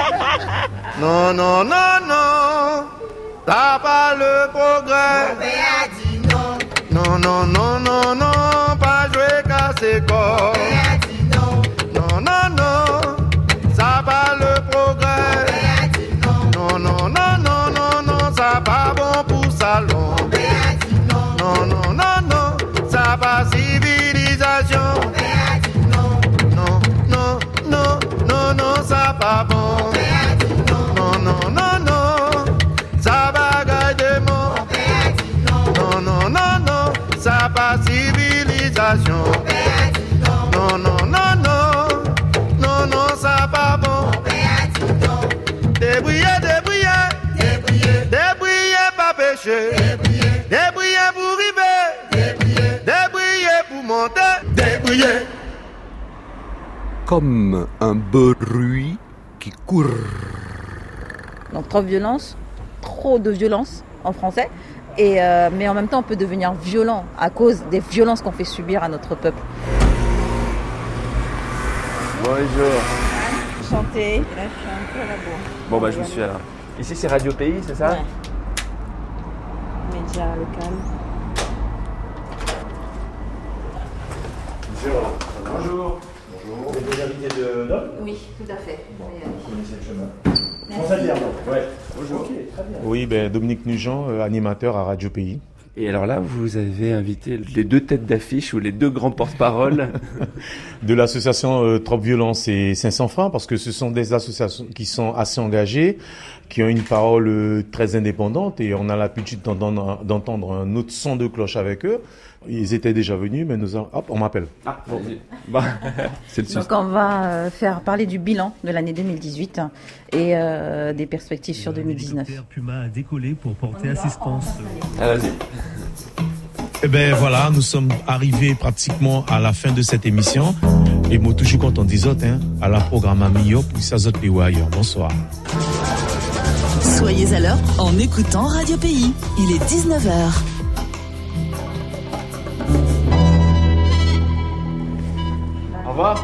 Non, non, non, non, t'as pas le progrès. Mon père a dit non. Non, non, non, non, non, pas jouer casser corps. Mon père a dit non. Non, non, non, ça pas le progrès. Mon père a dit non. Non, non, non, non, non, non, ça pas bon pour salon. Mon père a dit non. Non, non, non, non, ça pas civilisation. Mon père a dit non. Non, non, non, non, non, ça pas bon. Mon père a dit non. Non, non, non, non, ça bagaille des mots. Mon père a dit non. Non, non, non, non, ça pas civilisation. Mon père a dit non. Non, non, non, non, non, non, ça pas bon. Mon père a dit non. Débrouiller, débrouiller, débrouiller, débrouiller, pas pécher. Débrouiller, débrouiller pour river. Débrouiller, débrouiller pour monter. Débrouiller. Comme un bruit qui court. Donc trop de violence, trop de violence en français, et euh, mais en même temps on peut devenir violent à cause des violences qu'on fait subir à notre peuple. Bonjour. Chanter. Là je suis un peu à la bourre. Bon bah je vous suis là. Ici c'est Radio Pays, c'est ça? Ouais. Média local. Bonjour. Bonjour. Vous êtes des invités de Dom? Oui, tout à fait. Bon, vous connaissez le chemin. Français ouais. Bonjour. Okay, très bien. Oui, ben, Dominique Nugent, euh, animateur à Radio Pays. Et alors là, vous avez invité les deux têtes d'affiche ou les deux grands porte-parole de l'association euh, Trop Violence et cinq cents francs, parce que ce sont des associations qui sont assez engagées, qui ont une parole euh, très indépendante, et on a l'habitude d'entendre, d'entendre un autre son de cloche avec eux. Ils étaient déjà venus, mais nous en... Hop, on m'appelle. Ah, bon. Bah, c'est le Donc on va faire parler du bilan de l'année deux mille dix-huit et euh, des perspectives sur deux mille dix-neuf. Puma a décollé pour porter assistance. Ah, vas-y. Eh ben voilà, nous sommes arrivés pratiquement à la fin de cette émission. Et moi toujours quand on dit autres, hein, à la programme à Mio, puis ça autres pays ailleurs. Bonsoir. Soyez à l'heure en écoutant Radio Pays. Il est dix-neuf heures. Au revoir.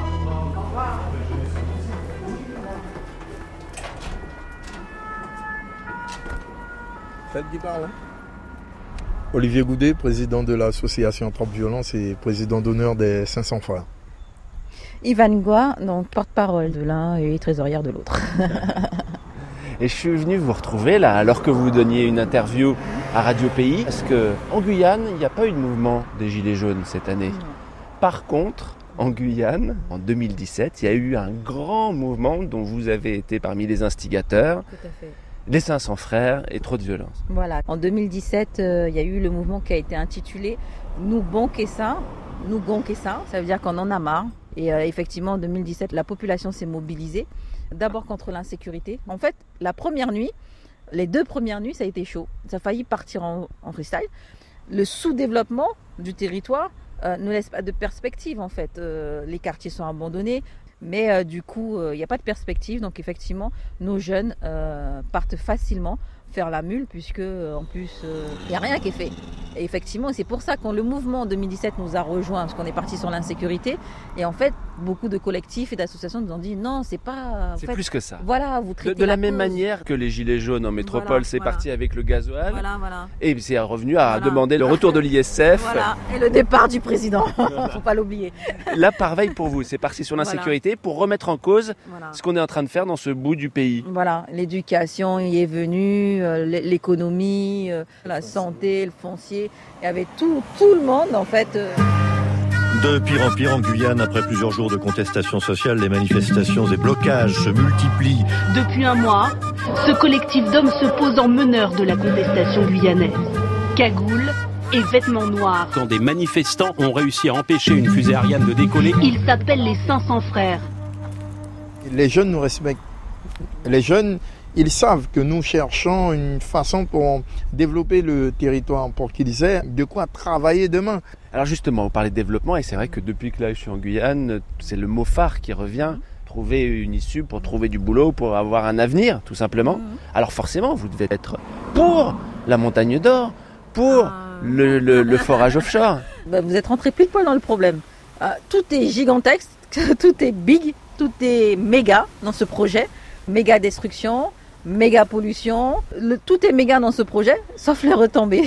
Faites qui parle, hein. Olivier Goudet, président de l'association Trop Violence et président d'honneur des cinq cents frères. Yvan Goua, donc porte-parole de l'un et trésorière de l'autre. Et je suis venu vous retrouver là, alors que vous donniez une interview à Radio Pays, parce qu'en Guyane, il n'y a pas eu de mouvement des Gilets jaunes cette année. Non. Par contre, en Guyane, en deux mille dix-sept, il y a eu un grand mouvement dont vous avez été parmi les instigateurs. Tout à fait. Les cinq cents frères et trop de violence. Voilà. En deux mille dix-sept, euh, il y a eu le mouvement qui a été intitulé « Nous bon ça, nous gon ça ». Ça veut dire qu'on en a marre. Et euh, effectivement, en deux mille dix-sept, la population s'est mobilisée. D'abord contre l'insécurité. En fait, la première nuit, les deux premières nuits, ça a été chaud. Ça a failli partir en, en freestyle. le sous-développement du territoire euh, ne laisse pas de perspective en fait. Euh, les quartiers sont abandonnés, mais euh, du coup, il euh, n'y a pas de perspective. Donc effectivement, nos jeunes euh, partent facilement faire la mule, puisque euh, en plus, il euh, n'y a rien qui est fait. Et effectivement, c'est pour ça quand le mouvement en deux mille dix-sept nous a rejoints, parce qu'on est parti sur l'insécurité, et en fait, beaucoup de collectifs et d'associations nous ont dit non, c'est pas... C'est fait, plus que ça. Voilà, vous traitez De, de la, la même cause. manière que les Gilets jaunes en métropole, Voilà, c'est voilà. parti avec le gasoil, Voilà, voilà. et c'est revenu à Voilà. demander le retour de l'I S F. Voilà, et le départ du président, faut pas l'oublier. Là, pareil pour vous, c'est parti sur l'insécurité Voilà. pour remettre en cause Voilà. ce qu'on est en train de faire dans ce bout du pays. Voilà, l'éducation y est venue, euh, l'économie, euh, la santé, le foncier, il y avait tout, tout le monde en fait. Euh... De pire en pire en Guyane, après plusieurs jours de contestation sociale, les manifestations et blocages se multiplient. Depuis un mois, ce collectif d'hommes se pose en meneur de la contestation guyanaise. Cagoule et vêtements noirs. Quand des manifestants ont réussi à empêcher une fusée Ariane de décoller. Ils s'appellent les cinq cents frères. Les jeunes nous respectent. Les jeunes, ils savent que nous cherchons une façon pour développer le territoire, pour qu'ils aient de quoi travailler demain. Alors justement, vous parlez de développement, et c'est vrai que depuis que là je suis en Guyane, c'est le mot phare qui revient. Trouver une issue pour trouver du boulot, pour avoir un avenir, tout simplement. Mmh. Alors forcément, vous devez être pour la montagne d'or, pour ah. le, le, le forage offshore. Ben, vous êtes rentré pile poil dans le problème. Euh, tout est gigantesque, tout est big, tout est méga dans ce projet. Méga destruction, méga pollution, le, tout est méga dans ce projet, sauf les retombées.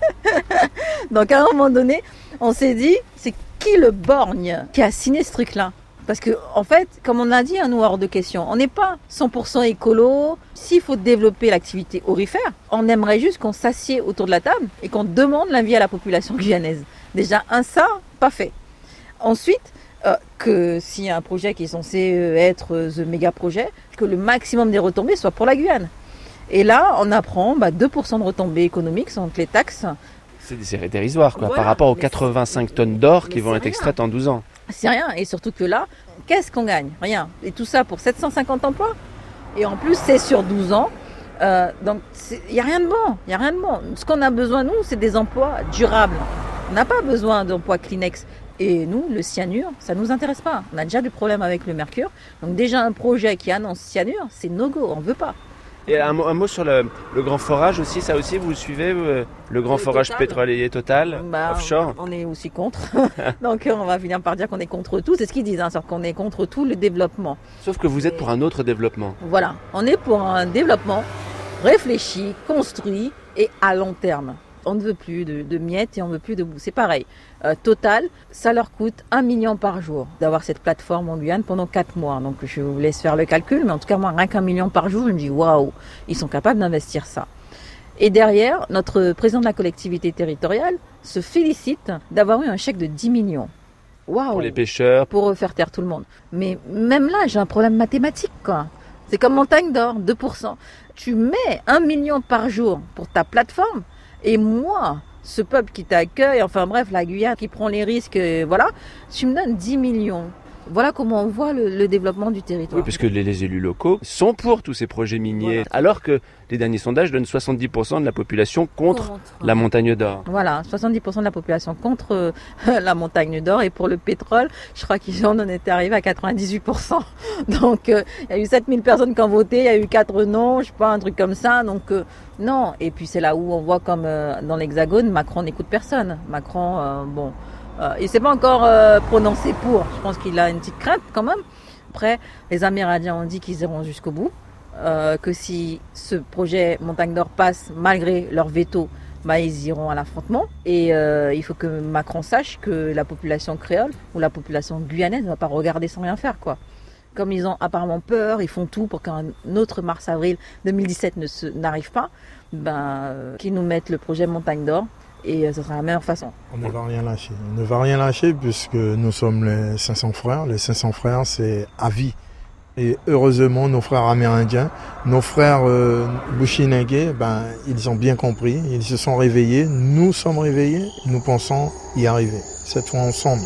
Donc à un moment donné, on s'est dit, c'est qui le borgne qui a signé ce truc-là? Parce que en fait, comme on a dit, à nous hors de question, on n'est pas cent pour cent écolo. S'il faut développer l'activité aurifère, on aimerait juste qu'on s'assied autour de la table et qu'on demande l'avis à la population guyanaise. Déjà, un ça, pas fait. Ensuite, euh, que s'il y a un projet qui est censé être euh, the méga projet, que le maximum des retombées soit pour la Guyane. Et là, on apprend bah, deux pour cent de retombées économiques, sans les taxes. C'est dérisoire quoi, Voilà, par rapport aux quatre-vingt-cinq tonnes d'or qui vont être extraites en douze ans. C'est rien, et surtout que là, qu'est-ce qu'on gagne? Rien. Et tout ça pour sept cent cinquante emplois. Et en plus, c'est sur douze ans. Euh, donc, il n'y a rien de bon. Il n'y a rien de bon. Ce qu'on a besoin, nous, c'est des emplois durables. On n'a pas besoin d'emplois Kleenex. Et nous, le cyanure, ça ne nous intéresse pas. On a déjà des problèmes avec le mercure. Donc déjà, un projet qui annonce cyanure, c'est no-go, on ne veut pas. Et un mot, un mot sur le, le grand forage aussi, ça aussi, vous suivez, euh, le grand le forage total. pétrolier total, bah, offshore? On est aussi contre. Donc on va finir par dire qu'on est contre tout. C'est ce qu'ils disent, hein, sauf qu'on est contre tout le développement. Sauf que vous êtes et... pour un autre développement. Voilà, on est pour un développement réfléchi, construit et à long terme. On ne veut plus de, de miettes et on ne veut plus de boue. C'est pareil. Euh, Total, ça leur coûte un million par jour d'avoir cette plateforme en Guyane pendant quatre mois. Donc je vous laisse faire le calcul, mais en tout cas, moi, rien qu'un million par jour, je me dis waouh, ils sont capables d'investir ça. Et derrière, notre président de la collectivité territoriale se félicite d'avoir eu un chèque de dix millions. Waouh. Pour les pêcheurs. Pour faire taire tout le monde. Mais même là, j'ai un problème mathématique, quoi. C'est comme Montagne d'Or, deux pour cent. Tu mets un million par jour pour ta plateforme. Et moi, ce peuple qui t'accueille, enfin bref, la Guyane qui prend les risques, euh, voilà, tu me donnes dix millions. Voilà comment on voit le, le développement du territoire. Oui, parce que les, les élus locaux sont pour tous ces projets miniers, voilà. Alors que les derniers sondages donnent soixante-dix pour cent de la population contre, contre. la montagne d'or. Voilà, soixante-dix pour cent de la population contre euh, la montagne d'or. Et pour le pétrole, je crois qu'on en était arrivé à quatre-vingt-dix-huit pour cent. Donc, il euh, y a eu sept mille personnes qui ont voté, il y a eu quatre non, je sais pas, un truc comme ça. Donc, euh, non. Et puis, c'est là où on voit comme euh, dans l'Hexagone, Macron n'écoute personne. Macron, euh, bon... Euh, il ne s'est pas encore euh, prononcé pour. Je pense qu'il a une petite crainte quand même. Après, les Amérindiens ont dit qu'ils iront jusqu'au bout. Euh, que si ce projet Montagne d'Or passe malgré leur veto, bah, ils iront à l'affrontement. Et euh, il faut que Macron sache que la population créole ou la population guyanaise ne va pas regarder sans rien faire, quoi. Comme ils ont apparemment peur, ils font tout pour qu'un autre mars-avril deux mille dix-sept ne se, n'arrive pas, ben, euh, qu'ils nous mettent le projet Montagne d'Or. Et ce sera la meilleure façon. On ne va rien lâcher. On ne va rien lâcher puisque nous sommes les cinq cents frères. Les cinq cents frères, c'est à vie. Et heureusement, nos frères amérindiens, nos frères euh, Bushinengue, ben, ils ont bien compris. Ils se sont réveillés. Nous sommes réveillés. Nous pensons y arriver. Cette fois ensemble.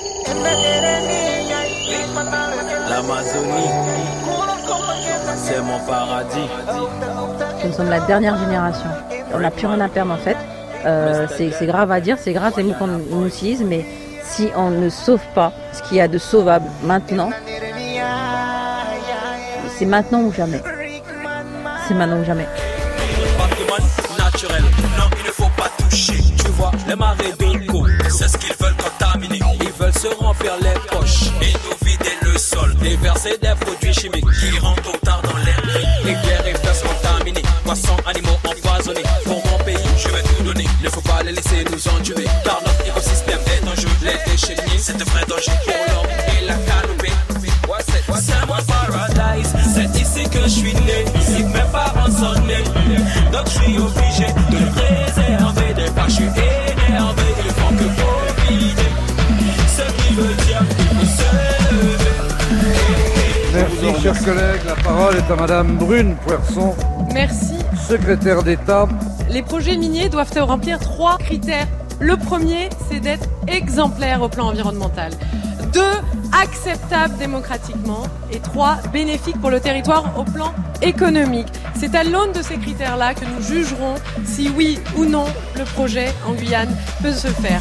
L'Amazonie, c'est mon paradis. Nous sommes la dernière génération. On n'a plus rien à perdre en fait. Euh, c'est, c'est grave à dire, c'est grave les mots qu'on utilise, mais si on ne sauve pas ce qu'il y a de sauvable maintenant, c'est maintenant ou jamais. C'est maintenant ou jamais. Naturel, non, il ne faut pas toucher. Tu vois, les marées de l'eau, c'est ce qu'ils veulent contaminer. Ils veulent se remplir les poches et nous vider le sol. Déverser des produits chimiques qui rentrent tôt ou tard dans l'air. Rivières et fleuves contaminés, poissons, animaux empoisonnés. Pour mon pays, je vais tout donner. Il ne faut pas les laisser nous endurer, car notre écosystème est en jeu. Les déchets miniers, c'est de vrais dangers pour l'homme et la canopée. C'est mon paradise, c'est ici que je suis né, ici que mes parents sont nés. Donc je suis obligé de le préserver. Des fois je suis énervé, il faut que profiter. Ce qui veut dire qu'il faut se lever. Merci chers collègues, la parole est à Madame Brune Poirson. Merci. Secrétaire d'État. Les projets miniers doivent remplir trois critères. Le premier, c'est d'être exemplaire au plan environnemental. Deux, acceptable démocratiquement. Et trois, bénéfique pour le territoire au plan économique. C'est à l'aune de ces critères-là que nous jugerons si oui ou non le projet en Guyane peut se faire.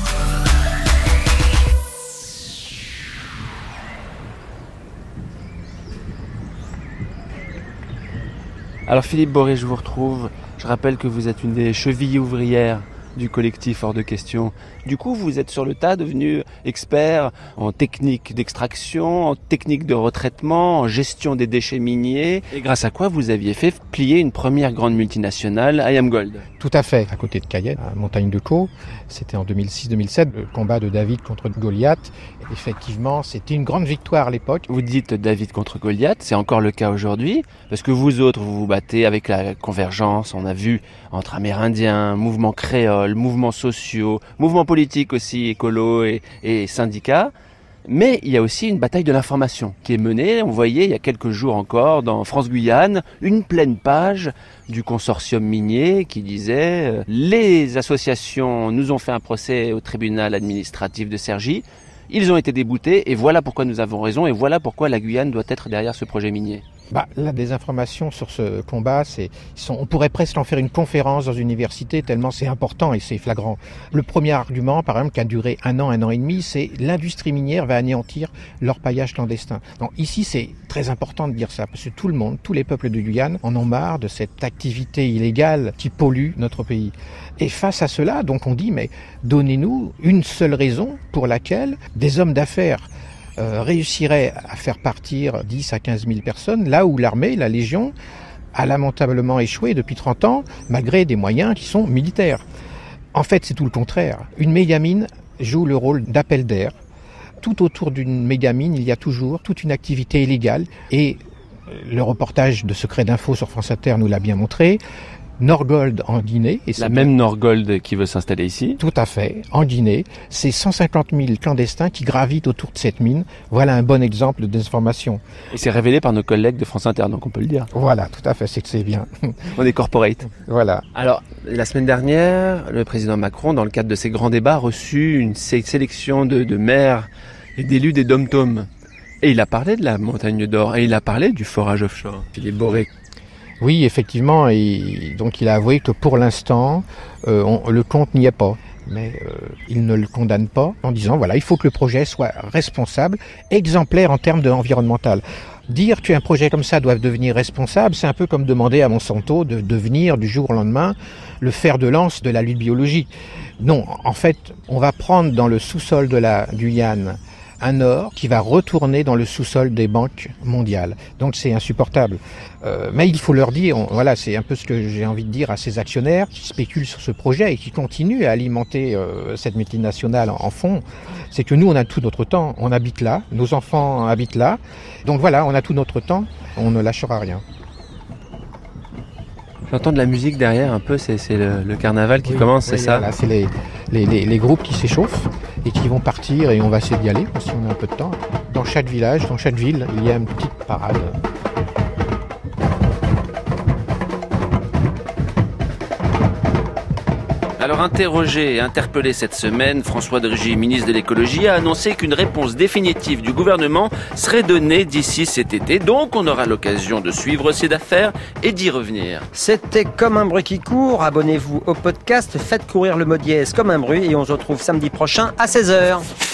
Alors Philippe Boré, je vous retrouve. Je rappelle que vous êtes une des chevilles ouvrières du collectif Hors de Question. Du coup, vous êtes sur le tas devenu expert en technique d'extraction, en technique de retraitement, en gestion des déchets miniers. Et grâce à quoi vous aviez fait plier une première grande multinationale, IAMGOLD. Tout à fait, à côté de Cayenne, à Montagne de Caux. C'était en deux mille six deux mille sept, le combat de David contre Goliath. Et effectivement, c'était une grande victoire à l'époque. Vous dites David contre Goliath, c'est encore le cas aujourd'hui, parce que vous autres, vous vous battez avec la convergence, on a vu, entre Amérindiens, mouvements créoles, mouvements sociaux, mouvements politiques aussi, écolos et, et syndicats. Mais il y a aussi une bataille de l'information qui est menée. On voyait il y a quelques jours encore dans France-Guyane une pleine page du consortium minier qui disait euh, « Les associations nous ont fait un procès au tribunal administratif de Cergy. Ils ont été déboutés et voilà pourquoi nous avons raison et voilà pourquoi la Guyane doit être derrière ce projet minier. » Bah, la désinformation sur ce combat, c'est, sont, on pourrait presque en faire une conférence dans une université tellement c'est important et c'est flagrant. Le premier argument, par exemple, qui a duré un an, un an et demi, c'est l'industrie minière va anéantir l'orpaillage clandestin. Donc ici, c'est très important de dire ça parce que tout le monde, tous les peuples de Guyane en ont marre de cette activité illégale qui pollue notre pays. Et face à cela, donc on dit, mais donnez-nous une seule raison pour laquelle des hommes d'affaires Euh, réussirait à faire partir dix à quinze mille personnes, là où l'armée, la Légion, a lamentablement échoué depuis trente ans, malgré des moyens qui sont militaires. En fait, c'est tout le contraire. Une mégamine joue le rôle d'appel d'air. Tout autour d'une mégamine, il y a toujours toute une activité illégale, et le reportage de Secret d'Info sur France Inter nous l'a bien montré. Norgold en Guinée. Et la même Norgold qui veut s'installer ici. Tout à fait, en Guinée. C'est cent cinquante mille clandestins qui gravitent autour de cette mine. Voilà un bon exemple de désinformation. Et c'est révélé par nos collègues de France Inter, donc on peut le dire. Voilà, tout à fait, c'est que c'est bien. On est corporate. Voilà. Alors, la semaine dernière, le président Macron, dans le cadre de ses grands débats, a reçu une sé- sélection de, de maires et d'élus des dom-toms. Et il a parlé de la montagne d'or, et il a parlé du forage offshore. Philippe Boré. Oui, effectivement, et donc il a avoué que pour l'instant, euh, on, le compte n'y est pas. Mais euh, il ne le condamne pas en disant, voilà, il faut que le projet soit responsable, exemplaire en termes de environnemental. Dire qu'un projet comme ça doit devenir responsable, c'est un peu comme demander à Monsanto de devenir du jour au lendemain le fer de lance de la lutte biologique. Non, en fait, on va prendre dans le sous-sol de la Guyane un or qui va retourner dans le sous-sol des banques mondiales. Donc c'est insupportable. Euh, mais il faut leur dire, on, voilà, c'est un peu ce que j'ai envie de dire à ces actionnaires qui spéculent sur ce projet et qui continuent à alimenter euh, cette multinationale en, en fond, c'est que nous on a tout notre temps, on habite là, nos enfants habitent là, donc voilà, on a tout notre temps, on ne lâchera rien. J'entends de la musique derrière un peu, c'est, c'est le, le carnaval qui oui, commence, oui, c'est ça voilà, c'est les, les, les, les groupes qui s'échauffent et qui vont partir et on va essayer d'y aller si on a un peu de temps. Dans chaque village, dans chaque ville, il y a une petite parade. Alors interrogé et interpellé cette semaine, François de Rugy, ministre de l'écologie, a annoncé qu'une réponse définitive du gouvernement serait donnée d'ici cet été. Donc on aura l'occasion de suivre cette affaire et d'y revenir. C'était Comme un bruit qui court. Abonnez-vous au podcast, faites courir le mot dièse comme un bruit et on se retrouve samedi prochain à seize heures.